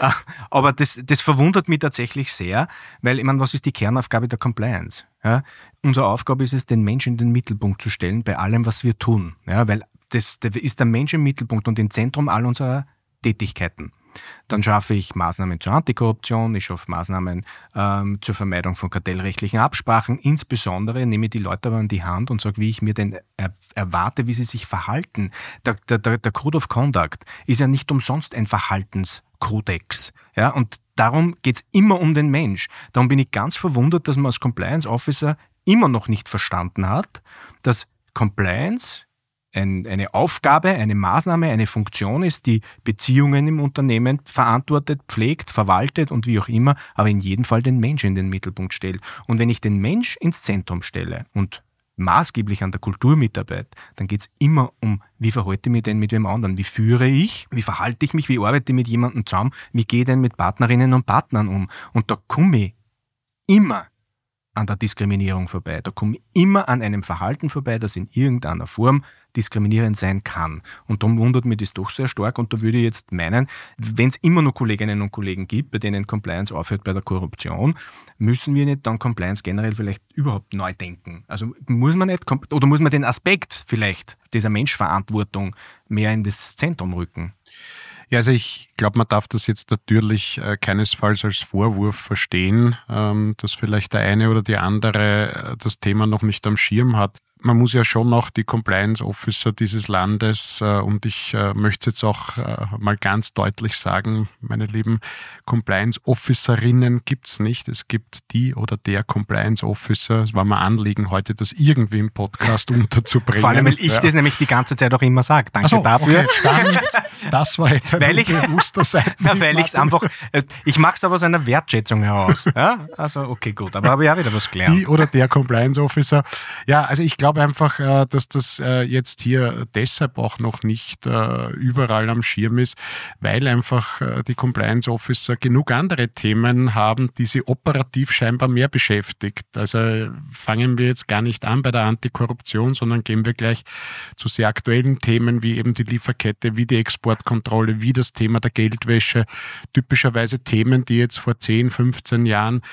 Aber das verwundert mich tatsächlich sehr, weil, ich meine, was ist die Kernaufgabe der Compliance? Ja? Unsere Aufgabe ist es, den Menschen in den Mittelpunkt zu stellen bei allem, was wir tun. Ja? Weil das ist der Mensch im Mittelpunkt und im Zentrum all unserer Tätigkeiten. Dann schaffe ich Maßnahmen zur Antikorruption, ich schaffe Maßnahmen zur Vermeidung von kartellrechtlichen Absprachen. Insbesondere nehme ich die Leute aber an die Hand und sage, wie ich mir denn erwarte, wie sie sich verhalten. Der Code of Conduct ist ja nicht umsonst ein Verhaltenskodex. Ja? Und darum geht es immer um den Mensch. Darum bin ich ganz verwundert, dass man als Compliance Officer immer noch nicht verstanden hat, dass Compliance eine Aufgabe, eine Maßnahme, eine Funktion ist, die Beziehungen im Unternehmen verantwortet, pflegt, verwaltet und wie auch immer, aber in jedem Fall den Menschen in den Mittelpunkt stellt. Und wenn ich den Mensch ins Zentrum stelle und maßgeblich an der Kultur mitarbeite, dann geht es immer um, wie verhalte ich mich denn mit dem anderen? Wie führe ich? Wie verhalte ich mich? Wie arbeite ich mit jemandem zusammen? Wie gehe ich denn mit Partnerinnen und Partnern um? Und da komme ich immer an der Diskriminierung vorbei. Da komme ich immer an einem Verhalten vorbei, das in irgendeiner Form diskriminierend sein kann. Und darum wundert mich das doch sehr stark. Und da würde ich jetzt meinen, wenn es immer noch Kolleginnen und Kollegen gibt, bei denen Compliance aufhört bei der Korruption, müssen wir nicht dann Compliance generell vielleicht überhaupt neu denken. Also muss man nicht, oder muss man den Aspekt vielleicht dieser Menschverantwortung mehr in das Zentrum rücken? Ja, also ich glaube, man darf das jetzt natürlich keinesfalls als Vorwurf verstehen, dass vielleicht der eine oder die andere das Thema noch nicht am Schirm hat. Man muss ja schon noch die Compliance Officer dieses Landes, und ich möchte jetzt auch mal ganz deutlich sagen, meine lieben Compliance Officerinnen gibt's nicht. Es gibt die oder der Compliance Officer. Es war mir Anliegen, heute das irgendwie im Podcast unterzubringen. Vor allem, weil ich das nämlich die ganze Zeit auch immer sage. Danke dafür. Okay, dann, das war jetzt ein bewusster Seitenhieb. Weil ich es einfach, ich mache es aber aus einer Wertschätzung heraus. Ja? Also okay, gut, aber habe ich auch wieder was gelernt. Die oder der Compliance Officer. Ja, also ich glaube einfach, dass das jetzt hier deshalb auch noch nicht überall am Schirm ist, weil einfach die Compliance Officer genug andere Themen haben, die sie operativ scheinbar mehr beschäftigt. Also fangen wir jetzt gar nicht an bei der Antikorruption, sondern gehen wir gleich zu sehr aktuellen Themen wie eben die Lieferkette, wie die Exportkontrolle, wie das Thema der Geldwäsche. Typischerweise Themen, die jetzt vor 10, 15 Jahren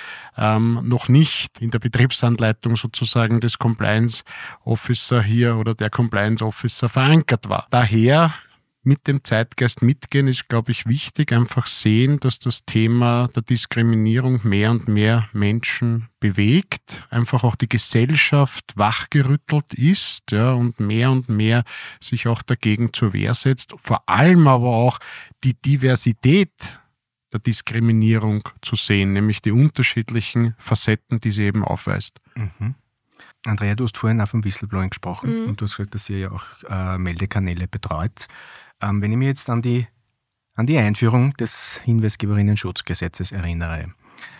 noch nicht in der Betriebsanleitung sozusagen des Compliance Officer hier oder der Compliance Officer verankert war. Daher mit dem Zeitgeist mitgehen ist, glaube ich, wichtig. Einfach sehen, dass das Thema der Diskriminierung mehr und mehr Menschen bewegt. Einfach auch die Gesellschaft wachgerüttelt ist, ja, und mehr sich auch dagegen zur Wehr setzt. Vor allem aber auch die Diversität der Diskriminierung zu sehen, nämlich die unterschiedlichen Facetten, die sie eben aufweist. Mhm. Andrea, du hast vorhin auch vom Whistleblowing gesprochen und du hast gesagt, dass ihr ja auch Meldekanäle betreut. Wenn ich mich jetzt an die Einführung des Hinweisgeberinnen-Schutzgesetzes erinnere,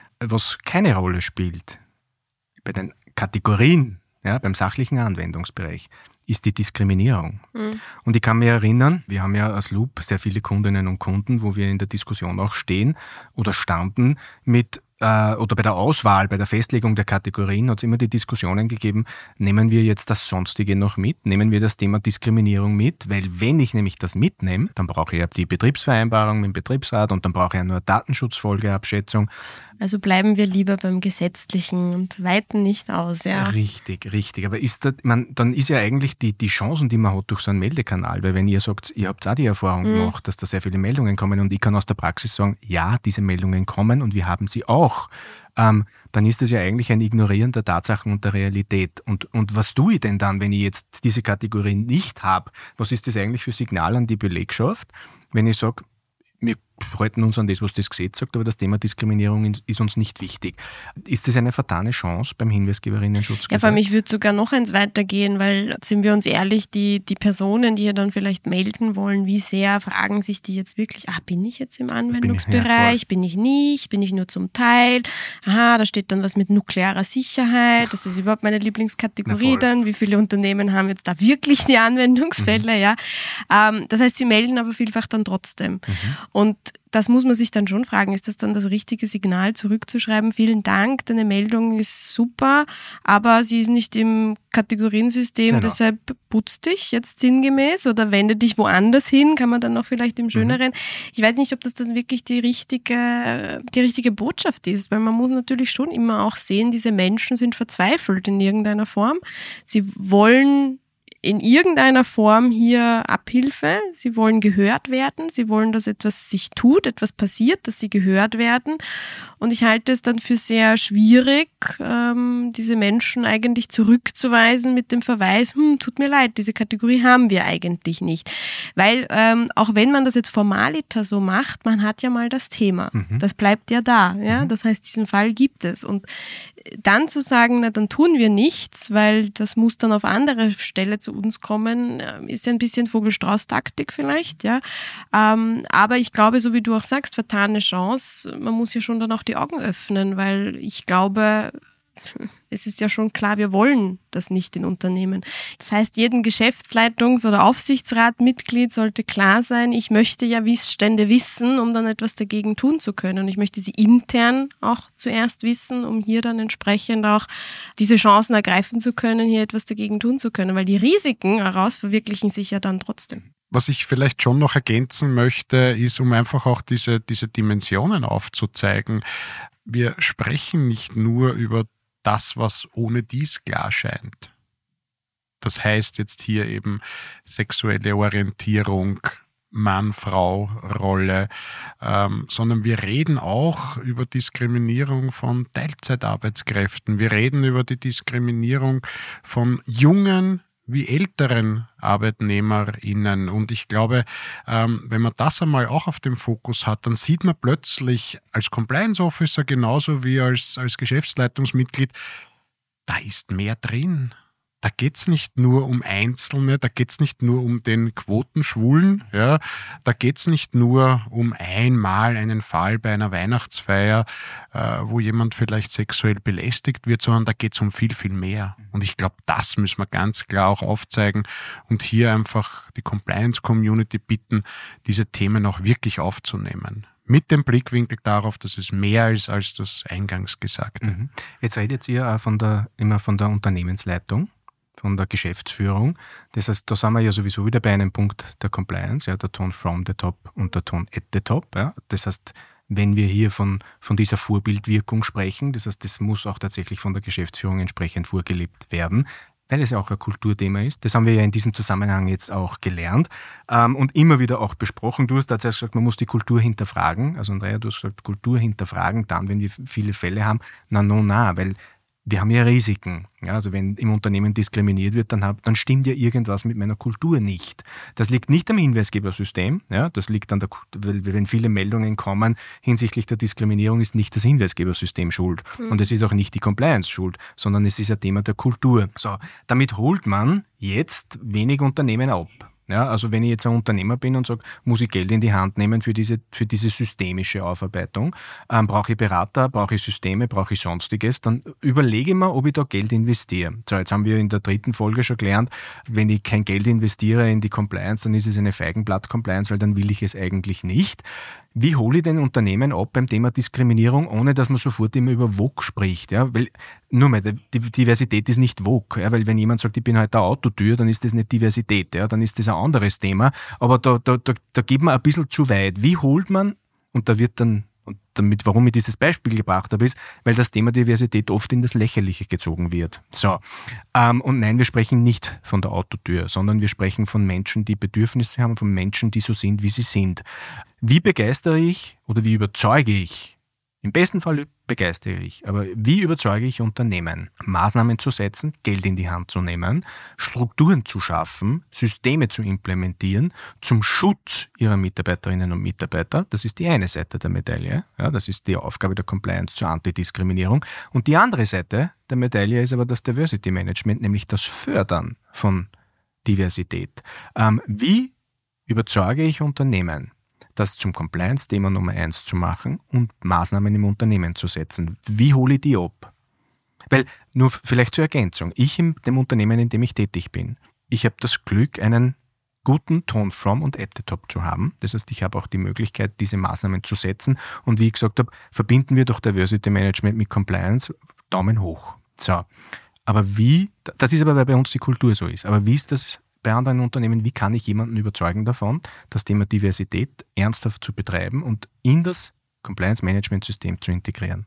was keine Rolle spielt bei den Kategorien, ja, beim sachlichen Anwendungsbereich, ist die Diskriminierung. Und ich kann mich erinnern, wir haben ja als Loop sehr viele Kundinnen und Kunden, wo wir in der Diskussion auch stehen oder standen mit oder bei der Auswahl, bei der Festlegung der Kategorien hat es immer die Diskussionen gegeben, nehmen wir jetzt das Sonstige noch mit, nehmen wir das Thema Diskriminierung mit, weil wenn ich nämlich das mitnehme, dann brauche ich ja die Betriebsvereinbarung mit dem Betriebsrat und dann brauche ich ja nur Datenschutzfolgeabschätzung. Also bleiben wir lieber beim Gesetzlichen und weiten nicht aus, ja. Richtig. Aber dann ist ja eigentlich die Chancen, die man hat durch so einen Meldekanal, weil wenn ihr sagt, ihr habt auch die Erfahrung gemacht, dass da sehr viele Meldungen kommen und ich kann aus der Praxis sagen, ja, diese Meldungen kommen und wir haben sie auch, dann ist das ja eigentlich ein Ignorieren der Tatsachen und der Realität. Und was tue ich denn dann, wenn ich jetzt diese Kategorien nicht habe? Was ist das eigentlich für Signal an die Belegschaft, wenn ich sage, wir halten uns an das, was das Gesetz sagt, aber das Thema Diskriminierung ist uns nicht wichtig. Ist das eine vertane Chance beim Hinweisgeberinnenschutzgesetz? Ja, vor allem, ich würde sogar noch eins weitergehen, weil, sind wir uns ehrlich, die Personen, die ja dann vielleicht melden wollen, wie sehr fragen sich die jetzt wirklich, bin ich jetzt im Anwendungsbereich, bin ich nicht, bin ich nur zum Teil, da steht dann was mit nuklearer Sicherheit, das ist überhaupt meine Lieblingskategorie dann, wie viele Unternehmen haben jetzt da wirklich die Anwendungsfälle, ja. Das heißt, sie melden aber vielfach dann trotzdem. Und das muss man sich dann schon fragen, ist das dann das richtige Signal, zurückzuschreiben, vielen Dank, deine Meldung ist super, aber sie ist nicht im Kategoriensystem, deshalb putz dich jetzt sinngemäß oder wende dich woanders hin, kann man dann noch vielleicht im Schöneren. Ich weiß nicht, ob das dann wirklich die richtige Botschaft ist, weil man muss natürlich schon immer auch sehen, diese Menschen sind verzweifelt in irgendeiner Form. Sie wollen in irgendeiner Form hier Abhilfe. Sie wollen gehört werden. Sie wollen, dass etwas sich tut, etwas passiert, dass sie gehört werden. Und ich halte es dann für sehr schwierig, diese Menschen eigentlich zurückzuweisen mit dem Verweis, tut mir leid, diese Kategorie haben wir eigentlich nicht. Weil auch wenn man das jetzt formaliter so macht, man hat ja mal das Thema. Das bleibt ja da. Ja? Das heißt, diesen Fall gibt es. Und dann zu sagen, na dann tun wir nichts, weil das muss dann auf andere Stelle zu uns kommen, ist ja ein bisschen Vogel-Strauß-Taktik vielleicht, ja. Aber ich glaube, so wie du auch sagst, vertane Chance, man muss ja schon dann auch die Augen öffnen, weil ich glaube, es ist ja schon klar, wir wollen das nicht in Unternehmen. Das heißt, jedem Geschäftsleitungs- oder Aufsichtsratmitglied sollte klar sein, ich möchte ja Missstände wissen, um dann etwas dagegen tun zu können. Und ich möchte sie intern auch zuerst wissen, um hier dann entsprechend auch diese Chancen ergreifen zu können, hier etwas dagegen tun zu können. Weil die Risiken heraus verwirklichen sich ja dann trotzdem. Was ich vielleicht schon noch ergänzen möchte, ist, um einfach auch diese Dimensionen aufzuzeigen. Wir sprechen nicht nur über das, was ohne dies klar scheint. Das heißt jetzt hier eben sexuelle Orientierung, Mann-Frau-Rolle, sondern wir reden auch über Diskriminierung von Teilzeitarbeitskräften. Wir reden über die Diskriminierung von jungen wie älteren ArbeitnehmerInnen. Und ich glaube, wenn man das einmal auch auf dem Fokus hat, dann sieht man plötzlich als Compliance Officer genauso wie als Geschäftsleitungsmitglied, da ist mehr drin. Da geht es nicht nur um Einzelne, da geht es nicht nur um den Quotenschwulen, ja, da geht es nicht nur um einmal einen Fall bei einer Weihnachtsfeier, wo jemand vielleicht sexuell belästigt wird, sondern da geht es um viel, viel mehr. Und ich glaube, das müssen wir ganz klar auch aufzeigen und hier einfach die Compliance-Community bitten, diese Themen auch wirklich aufzunehmen. Mit dem Blickwinkel darauf, dass es mehr ist als das eingangs Gesagte. Jetzt redet ihr auch immer von der Unternehmensleitung, von der Geschäftsführung. Das heißt, da sind wir ja sowieso wieder bei einem Punkt der Compliance, ja, der Ton from the top und der Ton at the top. Ja. Das heißt, wenn wir hier von dieser Vorbildwirkung sprechen, das heißt, das muss auch tatsächlich von der Geschäftsführung entsprechend vorgelebt werden, weil es ja auch ein Kulturthema ist. Das haben wir ja in diesem Zusammenhang jetzt auch gelernt und immer wieder auch besprochen. Du hast tatsächlich gesagt, man muss die Kultur hinterfragen. Also Andrea, du hast gesagt, Kultur hinterfragen, dann, wenn wir viele Fälle haben. Weil wir haben ja Risiken. Ja, also wenn im Unternehmen diskriminiert wird, dann stimmt ja irgendwas mit meiner Kultur nicht. Das liegt nicht am Hinweisgebersystem. Ja, das liegt an wenn viele Meldungen kommen hinsichtlich der Diskriminierung, ist nicht das Hinweisgebersystem schuld. Und es ist auch nicht die Compliance schuld, sondern es ist ein Thema der Kultur. So, damit holt man jetzt wenig Unternehmen ab. Ja, also wenn ich jetzt ein Unternehmer bin und sage, muss ich Geld in die Hand nehmen für diese systemische Aufarbeitung, brauche ich Berater, brauche ich Systeme, brauche ich Sonstiges, dann überlege ich mir, ob ich da Geld investiere. So, jetzt haben wir in der 3. Folge schon gelernt, wenn ich kein Geld investiere in die Compliance, dann ist es eine Feigenblatt-Compliance, weil dann will ich es eigentlich nicht. Wie hole ich den Unternehmen ab beim Thema Diskriminierung, ohne dass man sofort immer über Vogue spricht? Ja? Weil, nur mal, die Diversität ist nicht Vogue. Ja? Weil wenn jemand sagt, ich bin halt eine Autotür, dann ist das nicht Diversität. Ja? Dann ist das ein anderes Thema. Aber da geht man ein bisschen zu weit. Wie holt man, und da wird dann, und damit, warum ich dieses Beispiel gebracht habe, ist, weil das Thema Diversität oft in das Lächerliche gezogen wird. So. Und nein, wir sprechen nicht von der Autotür, sondern wir sprechen von Menschen, die Bedürfnisse haben, von Menschen, die so sind, wie sie sind. Wie begeistere ich oder wie überzeuge ich Im besten Fall begeistere ich. Aber wie überzeuge ich Unternehmen, Maßnahmen zu setzen, Geld in die Hand zu nehmen, Strukturen zu schaffen, Systeme zu implementieren zum Schutz ihrer Mitarbeiterinnen und Mitarbeiter? Das ist die eine Seite der Medaille. Ja, das ist die Aufgabe der Compliance zur Antidiskriminierung. Und die andere Seite der Medaille ist aber das Diversity Management, nämlich das Fördern von Diversität. Wie überzeuge ich Unternehmen, das zum Compliance-Thema Nummer 1 zu machen und Maßnahmen im Unternehmen zu setzen? Wie hole ich die ab? Weil, nur vielleicht zur Ergänzung, ich in dem Unternehmen, in dem ich tätig bin, ich habe das Glück, einen guten Tone from und at the top zu haben. Das heißt, ich habe auch die Möglichkeit, diese Maßnahmen zu setzen. Und wie ich gesagt habe, verbinden wir doch Diversity Management mit Compliance, Daumen hoch. So. Aber das ist aber, weil bei uns die Kultur so ist. Aber wie ist das bei anderen Unternehmen, wie kann ich jemanden überzeugen davon, das Thema Diversität ernsthaft zu betreiben und in das Compliance-Management-System zu integrieren?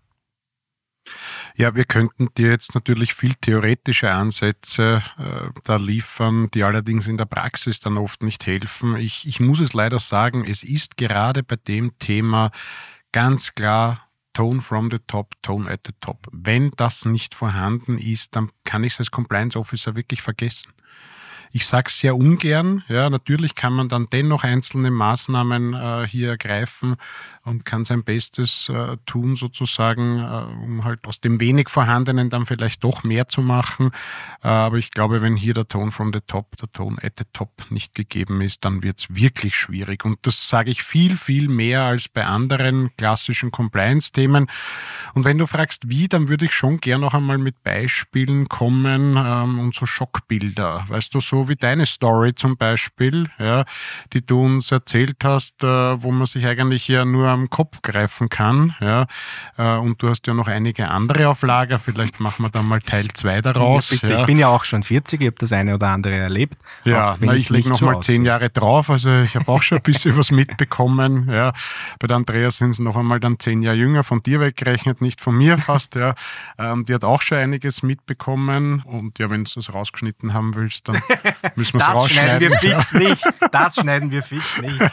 Ja, wir könnten dir jetzt natürlich viel theoretische Ansätze da liefern, die allerdings in der Praxis dann oft nicht helfen. Ich muss es leider sagen, es ist gerade bei dem Thema ganz klar Tone from the top, Tone at the top. Wenn das nicht vorhanden ist, dann kann ich es als Compliance Officer wirklich vergessen. Ich sage es sehr ungern. Ja, natürlich kann man dann dennoch einzelne Maßnahmen hier ergreifen und kann sein Bestes tun sozusagen, um halt aus dem wenig Vorhandenen dann vielleicht doch mehr zu machen. Aber ich glaube, wenn hier der Tone from the top, der Tone at the top nicht gegeben ist, dann wird es wirklich schwierig. Und das sage ich viel, viel mehr als bei anderen klassischen Compliance-Themen. Und wenn du fragst, wie, dann würde ich schon gern noch einmal mit Beispielen kommen und so Schockbilder. Weißt du, so wie deine Story zum Beispiel, ja, die du uns erzählt hast, wo man sich eigentlich ja nur am Kopf greifen kann. Ja, und du hast ja noch einige andere auf Lager. Vielleicht machen wir dann mal Teil 2 daraus. Ja, bitte. Ja. Ich bin ja auch schon 40, ich habe das eine oder andere erlebt. Ja, ich lege noch mal 10 Jahre drauf. Also ich habe auch schon ein bisschen was mitbekommen. Ja. Bei der Andrea sind es noch einmal dann 10 Jahre jünger, von dir weggerechnet, nicht von mir fast. Ja. Die hat auch schon einiges mitbekommen. Und ja, wenn du das rausgeschnitten haben willst, dann müssen wir es rausschneiden. Das schneiden wir fix nicht.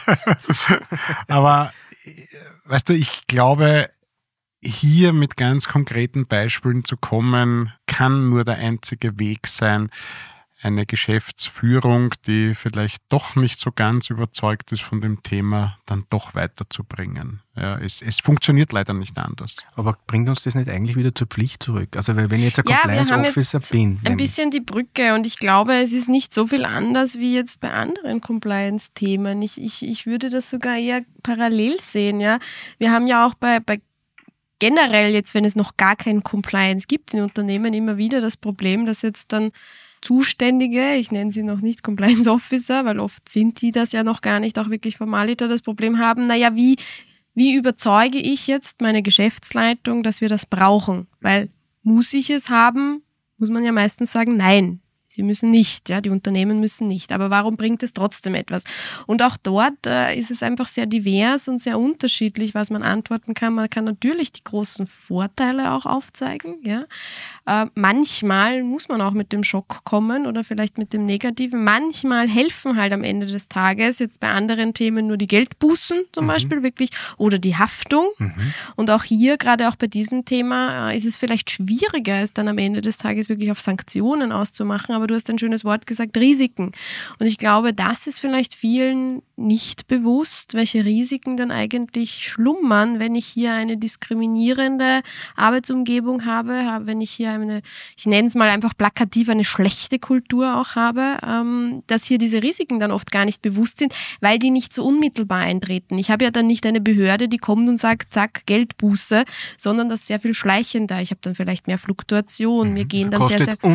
Aber weißt du, ich glaube, hier mit ganz konkreten Beispielen zu kommen, kann nur der einzige Weg sein, eine Geschäftsführung, die vielleicht doch nicht so ganz überzeugt ist von dem Thema, dann doch weiterzubringen. Ja, es funktioniert leider nicht anders. Aber bringt uns das nicht eigentlich wieder zur Pflicht zurück? Also weil wenn ich jetzt ein Compliance Officer bin. Ein bisschen die Brücke und ich glaube, es ist nicht so viel anders wie jetzt bei anderen Compliance-Themen. Ich würde das sogar eher parallel sehen. Ja, wir haben ja auch bei generell jetzt, wenn es noch gar kein Compliance gibt in Unternehmen, immer wieder das Problem, dass jetzt dann Zuständige, ich nenne sie noch nicht Compliance Officer, weil oft sind die das ja noch gar nicht, auch wirklich Formaliter das Problem haben, naja, wie überzeuge ich jetzt meine Geschäftsleitung, dass wir das brauchen? Weil muss ich es haben, muss man ja meistens sagen, nein. Sie müssen nicht, ja, die Unternehmen müssen nicht. Aber warum bringt es trotzdem etwas? Und auch dort ist es einfach sehr divers und sehr unterschiedlich, was man antworten kann. Man kann natürlich die großen Vorteile auch aufzeigen. Ja. Manchmal muss man auch mit dem Schock kommen oder vielleicht mit dem Negativen. Manchmal helfen halt am Ende des Tages jetzt bei anderen Themen nur die Geldbußen zum Beispiel wirklich oder die Haftung. Und auch hier, gerade auch bei diesem Thema, ist es vielleicht schwieriger, es dann am Ende des Tages wirklich auf Sanktionen auszumachen. Aber du hast ein schönes Wort gesagt, Risiken. Und ich glaube, das ist vielleicht vielen nicht bewusst, welche Risiken dann eigentlich schlummern, wenn ich hier eine diskriminierende Arbeitsumgebung habe, wenn ich hier ich nenne es mal einfach plakativ, eine schlechte Kultur auch habe, dass hier diese Risiken dann oft gar nicht bewusst sind, weil die nicht so unmittelbar eintreten. Ich habe ja dann nicht eine Behörde, die kommt und sagt, zack, Geldbuße, sondern das ist sehr viel schleichender. Ich habe dann vielleicht mehr Fluktuation. Mir gehen dann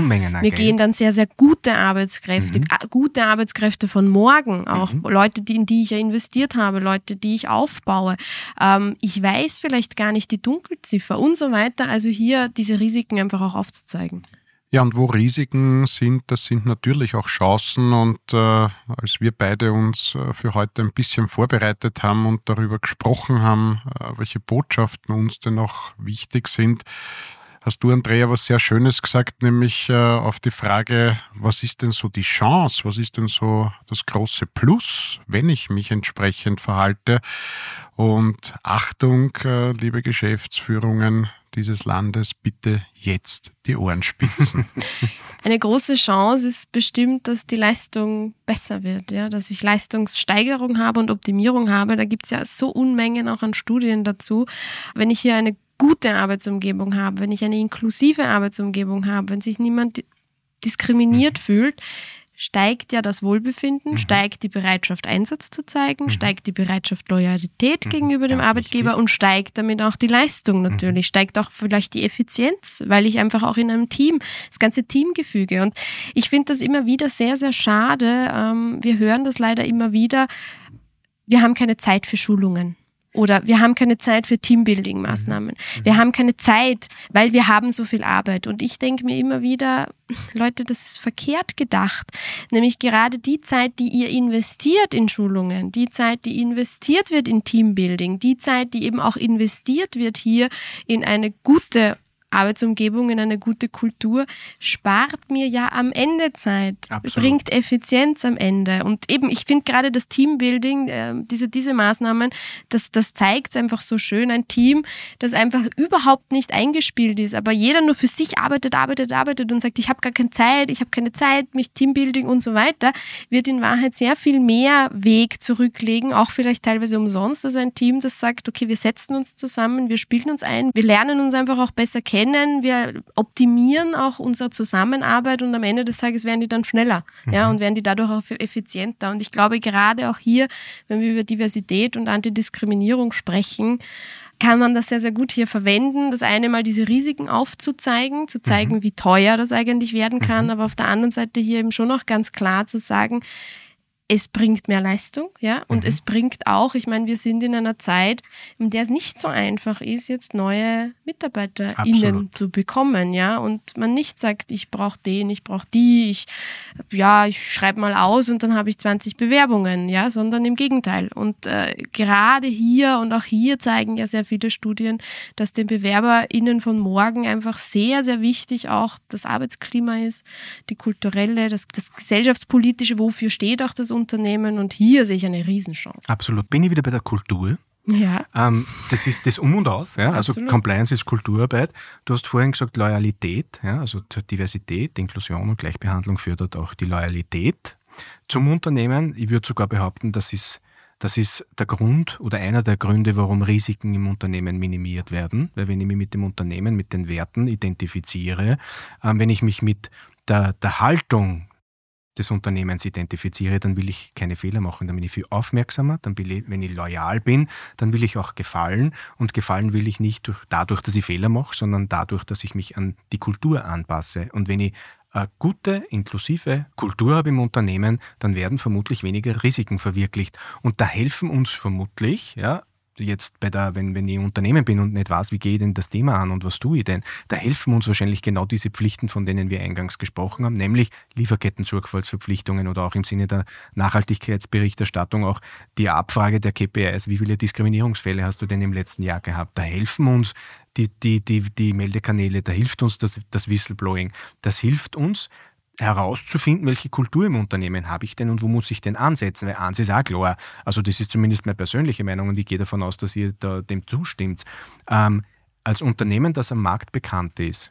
sehr gute Arbeitskräfte von morgen, auch Leute, in die ich ja investiert habe, Leute, die ich aufbaue. Ich weiß vielleicht gar nicht die Dunkelziffer und so weiter. Also hier diese Risiken einfach auch aufzuzeigen. Ja, und wo Risiken sind, das sind natürlich auch Chancen. Und als wir beide uns für heute ein bisschen vorbereitet haben und darüber gesprochen haben, welche Botschaften uns denn auch wichtig sind, hast du, Andrea, was sehr Schönes gesagt, nämlich auf die Frage, was ist denn so die Chance, was ist denn so das große Plus, wenn ich mich entsprechend verhalte? Und Achtung, liebe Geschäftsführungen dieses Landes, bitte jetzt die Ohren spitzen. Eine große Chance ist bestimmt, dass die Leistung besser wird, ja, dass ich Leistungssteigerung habe und Optimierung habe. Da gibt es ja so Unmengen auch an Studien dazu. Wenn ich hier eine gute Arbeitsumgebung habe, wenn ich eine inklusive Arbeitsumgebung habe, wenn sich niemand diskriminiert fühlt, steigt ja das Wohlbefinden, steigt die Bereitschaft, Einsatz zu zeigen, steigt die Bereitschaft, Loyalität gegenüber dem Arbeitgeber wichtig. Und steigt damit auch die Leistung natürlich, steigt auch vielleicht die Effizienz, weil ich einfach auch in einem Team, das ganze Teamgefüge, und ich finde das immer wieder sehr, sehr schade, wir hören das leider immer wieder, wir haben keine Zeit für Schulungen. Oder wir haben keine Zeit für Teambuilding-Maßnahmen. Wir haben keine Zeit, weil wir haben so viel Arbeit. Und ich denke mir immer wieder, Leute, das ist verkehrt gedacht. Nämlich gerade die Zeit, die ihr investiert in Schulungen, die Zeit, die investiert wird in Teambuilding, die Zeit, die eben auch investiert wird hier in eine gute Arbeitsumgebung, in eine gute Kultur, spart mir ja am Ende Zeit, Absolut. Bringt Effizienz am Ende. Und eben, ich finde gerade das Teambuilding, diese Maßnahmen, das zeigt es einfach so schön. Ein Team, das einfach überhaupt nicht eingespielt ist, aber jeder nur für sich arbeitet und sagt, ich habe gar keine Zeit, mich Teambuilding und so weiter, wird in Wahrheit sehr viel mehr Weg zurücklegen, auch vielleicht teilweise umsonst, als ein Team, das sagt, okay, wir setzen uns zusammen, wir spielen uns ein, wir lernen uns einfach auch besser kennen, wir optimieren auch unsere Zusammenarbeit und am Ende des Tages werden die dann schneller, ja, und werden die dadurch auch effizienter. Und ich glaube, gerade auch hier, wenn wir über Diversität und Antidiskriminierung sprechen, kann man das sehr, sehr gut hier verwenden. Das eine mal diese Risiken aufzuzeigen, zu zeigen, wie teuer das eigentlich werden kann, aber auf der anderen Seite hier eben schon auch ganz klar zu sagen, es bringt mehr Leistung, ja, und es bringt auch, ich meine, wir sind in einer Zeit, in der es nicht so einfach ist, jetzt neue MitarbeiterInnen zu bekommen, ja, und man nicht sagt, ich brauche den, ich brauche die, ich schreibe mal aus und dann habe ich 20 Bewerbungen, ja, sondern im Gegenteil. Und gerade hier und auch hier zeigen ja sehr viele Studien, dass den BewerberInnen von morgen einfach sehr, sehr wichtig auch das Arbeitsklima ist, die kulturelle, das gesellschaftspolitische, wofür steht auch das Unternehmen, und hier sehe ich eine Riesenchance. Absolut. Bin ich wieder bei der Kultur? Ja. Das ist das Um und Auf. Ja? Also Absolut. Compliance ist Kulturarbeit. Du hast vorhin gesagt Loyalität, ja? Also Diversität, Inklusion und Gleichbehandlung fördert auch die Loyalität zum Unternehmen. Ich würde sogar behaupten, das ist der Grund oder einer der Gründe, warum Risiken im Unternehmen minimiert werden. Weil wenn ich mich mit dem Unternehmen, mit den Werten identifiziere, wenn ich mich mit der Haltung des Unternehmens identifiziere, dann will ich keine Fehler machen, dann bin ich viel aufmerksamer, wenn ich loyal bin, dann will ich auch gefallen, und gefallen will ich nicht dadurch, dass ich Fehler mache, sondern dadurch, dass ich mich an die Kultur anpasse. Und wenn ich eine gute, inklusive Kultur habe im Unternehmen, dann werden vermutlich weniger Risiken verwirklicht. Und da helfen uns vermutlich, ja, jetzt wenn ich im Unternehmen bin und nicht weiß, wie gehe ich denn das Thema an und was tue ich denn, da helfen uns wahrscheinlich genau diese Pflichten, von denen wir eingangs gesprochen haben, nämlich Lieferketten-Sorgfaltsverpflichtungen oder auch im Sinne der Nachhaltigkeitsberichterstattung auch die Abfrage der KPIs, wie viele Diskriminierungsfälle hast du denn im letzten Jahr gehabt. Da helfen uns die Meldekanäle, da hilft uns das Whistleblowing, das hilft uns, herauszufinden, welche Kultur im Unternehmen habe ich denn und wo muss ich denn ansetzen, weil eins ist auch klar, also das ist zumindest meine persönliche Meinung und ich gehe davon aus, dass ihr dem zustimmt. Als Unternehmen, das am Markt bekannt ist,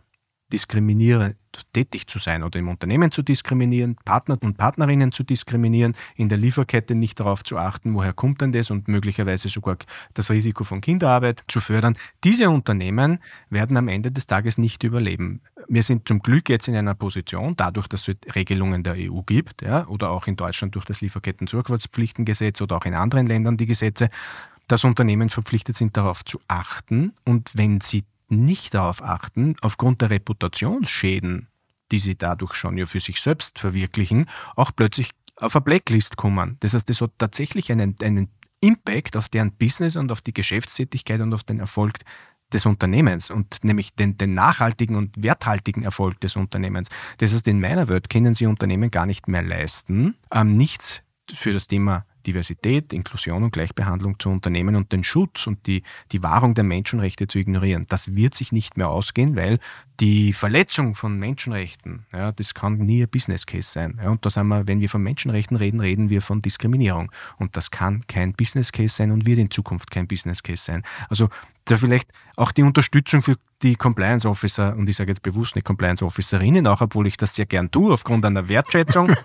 tätig zu sein oder im Unternehmen zu diskriminieren, Partner und Partnerinnen zu diskriminieren, in der Lieferkette nicht darauf zu achten, woher kommt denn das und möglicherweise sogar das Risiko von Kinderarbeit zu fördern. Diese Unternehmen werden am Ende des Tages nicht überleben. Wir sind zum Glück jetzt in einer Position, dadurch, dass es Regelungen der EU gibt, ja, oder auch in Deutschland durch das Lieferketten-Sorgfaltspflichtengesetz oder auch in anderen Ländern die Gesetze, dass Unternehmen verpflichtet sind, darauf zu achten, und wenn sie nicht darauf achten, aufgrund der Reputationsschäden, die sie dadurch schon ja für sich selbst verwirklichen, auch plötzlich auf eine Blacklist kommen. Das heißt, das hat tatsächlich einen Impact auf deren Business und auf die Geschäftstätigkeit und auf den Erfolg des Unternehmens, und nämlich den nachhaltigen und werthaltigen Erfolg des Unternehmens. Das heißt, in meiner Welt können sie Unternehmen gar nicht mehr leisten, nichts für das Thema Diversität, Inklusion und Gleichbehandlung zu unternehmen und den Schutz und die Wahrung der Menschenrechte zu ignorieren. Das wird sich nicht mehr ausgehen, weil die Verletzung von Menschenrechten, ja, das kann nie ein Business Case sein. Ja, und da sind wir, wenn wir von Menschenrechten reden, reden wir von Diskriminierung. Und das kann kein Business Case sein und wird in Zukunft kein Business Case sein. Also da vielleicht auch die Unterstützung für die Compliance Officer, und ich sage jetzt bewusst nicht Compliance Officerinnen, auch obwohl ich das sehr gern tue, aufgrund einer Wertschätzung,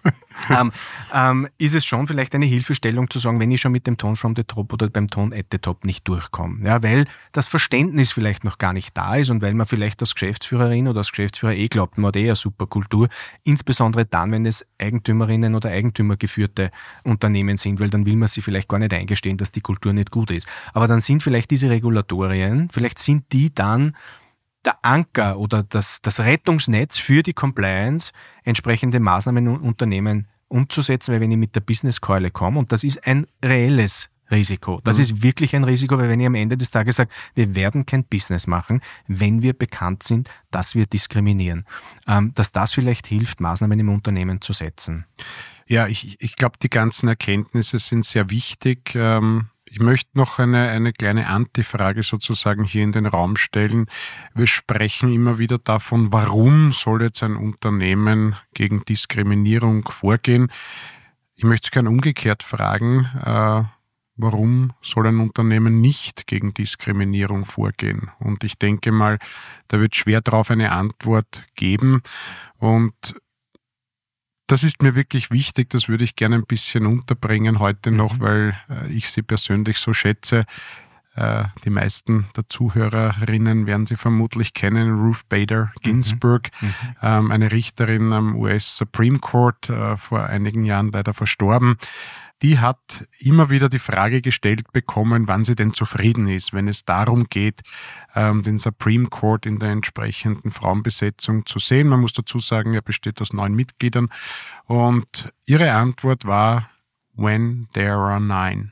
ist es schon vielleicht eine Hilfestellung zu sagen, wenn ich schon mit dem Ton from the top oder beim Ton at the top nicht durchkomme. Ja, weil das Verständnis vielleicht noch gar nicht da ist und weil man vielleicht als Geschäftsführerin oder als Geschäftsführer glaubt, man hat eine super Kultur, insbesondere dann, wenn es Eigentümerinnen oder Eigentümer geführte Unternehmen sind, weil dann will man sich vielleicht gar nicht eingestehen, dass die Kultur nicht gut ist. Aber dann sind vielleicht diese Regulatorien, vielleicht sind die dann der Anker oder das Rettungsnetz für die Compliance, entsprechende Maßnahmen in Unternehmen umzusetzen, weil wenn ich mit der Businesskeule komme, und das ist ein reelles Risiko. Das ist wirklich ein Risiko, weil wenn ich am Ende des Tages sage, wir werden kein Business machen, wenn wir bekannt sind, dass wir diskriminieren. Dass das vielleicht hilft, Maßnahmen im Unternehmen zu setzen. Ja, ich glaube, die ganzen Erkenntnisse sind sehr wichtig. Ich möchte noch eine kleine Antifrage sozusagen hier in den Raum stellen. Wir sprechen immer wieder davon, warum soll jetzt ein Unternehmen gegen Diskriminierung vorgehen? Ich möchte es gerne umgekehrt fragen, warum soll ein Unternehmen nicht gegen Diskriminierung vorgehen? Und ich denke mal, da wird schwer darauf eine Antwort geben. Und das ist mir wirklich wichtig, das würde ich gerne ein bisschen unterbringen heute noch, weil ich Sie persönlich so schätze. Die meisten der Zuhörerinnen werden Sie vermutlich kennen, Ruth Bader Ginsburg, eine Richterin am US Supreme Court, vor einigen Jahren leider verstorben. Die hat immer wieder die Frage gestellt bekommen, wann sie denn zufrieden ist, wenn es darum geht, den Supreme Court in der entsprechenden Frauenbesetzung zu sehen. Man muss dazu sagen, er besteht aus 9 Mitgliedern. Und ihre Antwort war, when there are 9.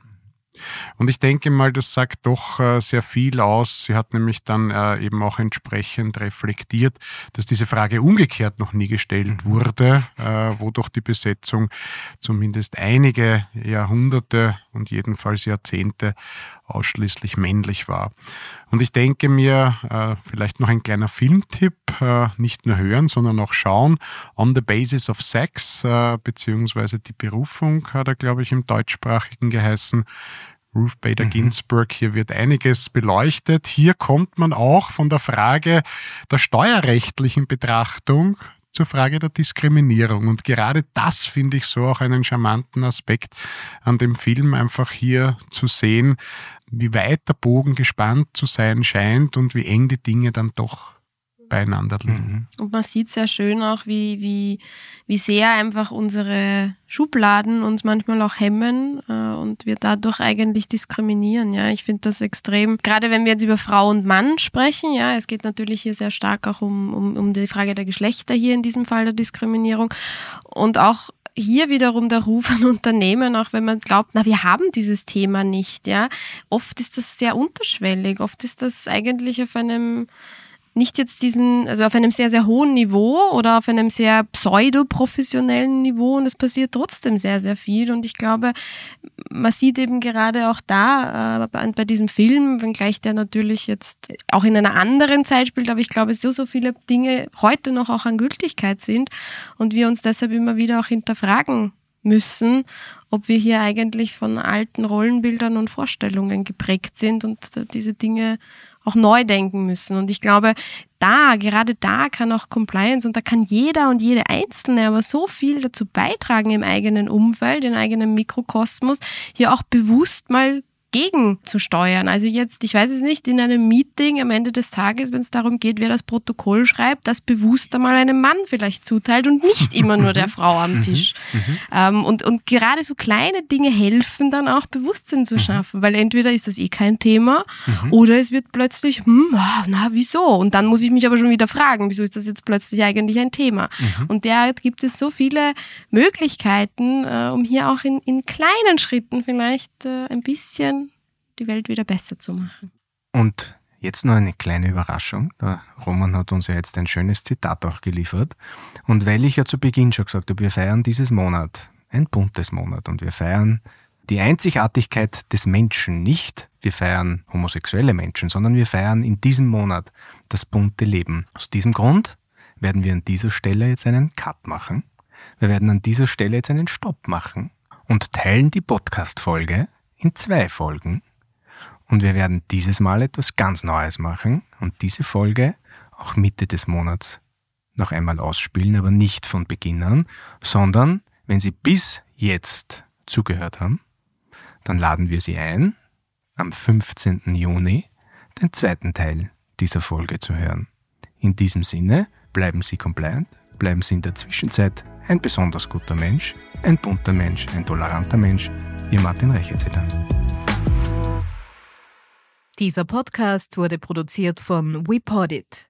Und ich denke mal, das sagt doch sehr viel aus. Sie hat nämlich dann eben auch entsprechend reflektiert, dass diese Frage umgekehrt noch nie gestellt wurde, wo doch die Besetzung zumindest einige Jahrhunderte und jedenfalls Jahrzehnte ausschließlich männlich war. Und ich denke mir, vielleicht noch ein kleiner Filmtipp, nicht nur hören, sondern auch schauen. On the Basis of Sex, beziehungsweise Die Berufung hat er, glaube ich, im Deutschsprachigen geheißen. Ruth Bader Ginsburg, hier wird einiges beleuchtet. Hier kommt man auch von der Frage der steuerrechtlichen Betrachtung zur Frage der Diskriminierung. Und gerade das finde ich so auch einen charmanten Aspekt an dem Film, einfach hier zu sehen, wie weit der Bogen gespannt zu sein scheint und wie eng die Dinge dann doch beieinander liegen. Und man sieht sehr schön auch, wie sehr einfach unsere Schubladen uns manchmal auch hemmen und wir dadurch eigentlich diskriminieren. Ja, ich finde das extrem, gerade wenn wir jetzt über Frau und Mann sprechen, ja, es geht natürlich hier sehr stark auch um die Frage der Geschlechter hier in diesem Fall der Diskriminierung und auch hier wiederum der Ruf an Unternehmen, auch wenn man glaubt, wir haben dieses Thema nicht, ja. Oft ist das sehr unterschwellig, oft ist das eigentlich auf einem nicht jetzt auf einem sehr, sehr hohen Niveau oder auf einem sehr pseudo-professionellen Niveau und es passiert trotzdem sehr, sehr viel und ich glaube, man sieht eben gerade auch da bei diesem Film, wenngleich der natürlich jetzt auch in einer anderen Zeit spielt, aber ich glaube, so viele Dinge heute noch auch an Gültigkeit sind und wir uns deshalb immer wieder auch hinterfragen müssen, ob wir hier eigentlich von alten Rollenbildern und Vorstellungen geprägt sind und diese Dinge auch neu denken müssen. Und ich glaube, gerade da kann auch Compliance und da kann jeder und jede Einzelne aber so viel dazu beitragen im eigenen Umfeld, im eigenen Mikrokosmos, hier auch bewusst mal gegenzusteuern. Also jetzt, ich weiß es nicht, in einem Meeting am Ende des Tages, wenn es darum geht, wer das Protokoll schreibt, das bewusst einmal einem Mann vielleicht zuteilt und nicht immer nur der Frau am Tisch. Und gerade so kleine Dinge helfen dann auch Bewusstsein zu schaffen, weil entweder ist das kein Thema oder es wird plötzlich, wieso? Und dann muss ich mich aber schon wieder fragen, wieso ist das jetzt plötzlich eigentlich ein Thema? Und derart gibt es so viele Möglichkeiten, um hier auch in kleinen Schritten vielleicht ein bisschen die Welt wieder besser zu machen. Und jetzt nur eine kleine Überraschung. Der Roman hat uns ja jetzt ein schönes Zitat auch geliefert. Und weil ich ja zu Beginn schon gesagt habe, wir feiern dieses Monat, ein buntes Monat und wir feiern die Einzigartigkeit des Menschen nicht. Wir feiern homosexuelle Menschen, sondern wir feiern in diesem Monat das bunte Leben. Aus diesem Grund werden wir an dieser Stelle jetzt einen Cut machen. Wir werden an dieser Stelle jetzt einen Stopp machen und teilen die Podcast-Folge in 2 Folgen. Und wir werden dieses Mal etwas ganz Neues machen und diese Folge auch Mitte des Monats noch einmal ausspielen, aber nicht von Beginn an, sondern wenn Sie bis jetzt zugehört haben, dann laden wir Sie ein, am 15. Juni den 2. Teil dieser Folge zu hören. In diesem Sinne, bleiben Sie compliant, bleiben Sie in der Zwischenzeit ein besonders guter Mensch, ein bunter Mensch, ein toleranter Mensch. Ihr Martin Reichertzer. Dieser Podcast wurde produziert von WePodit.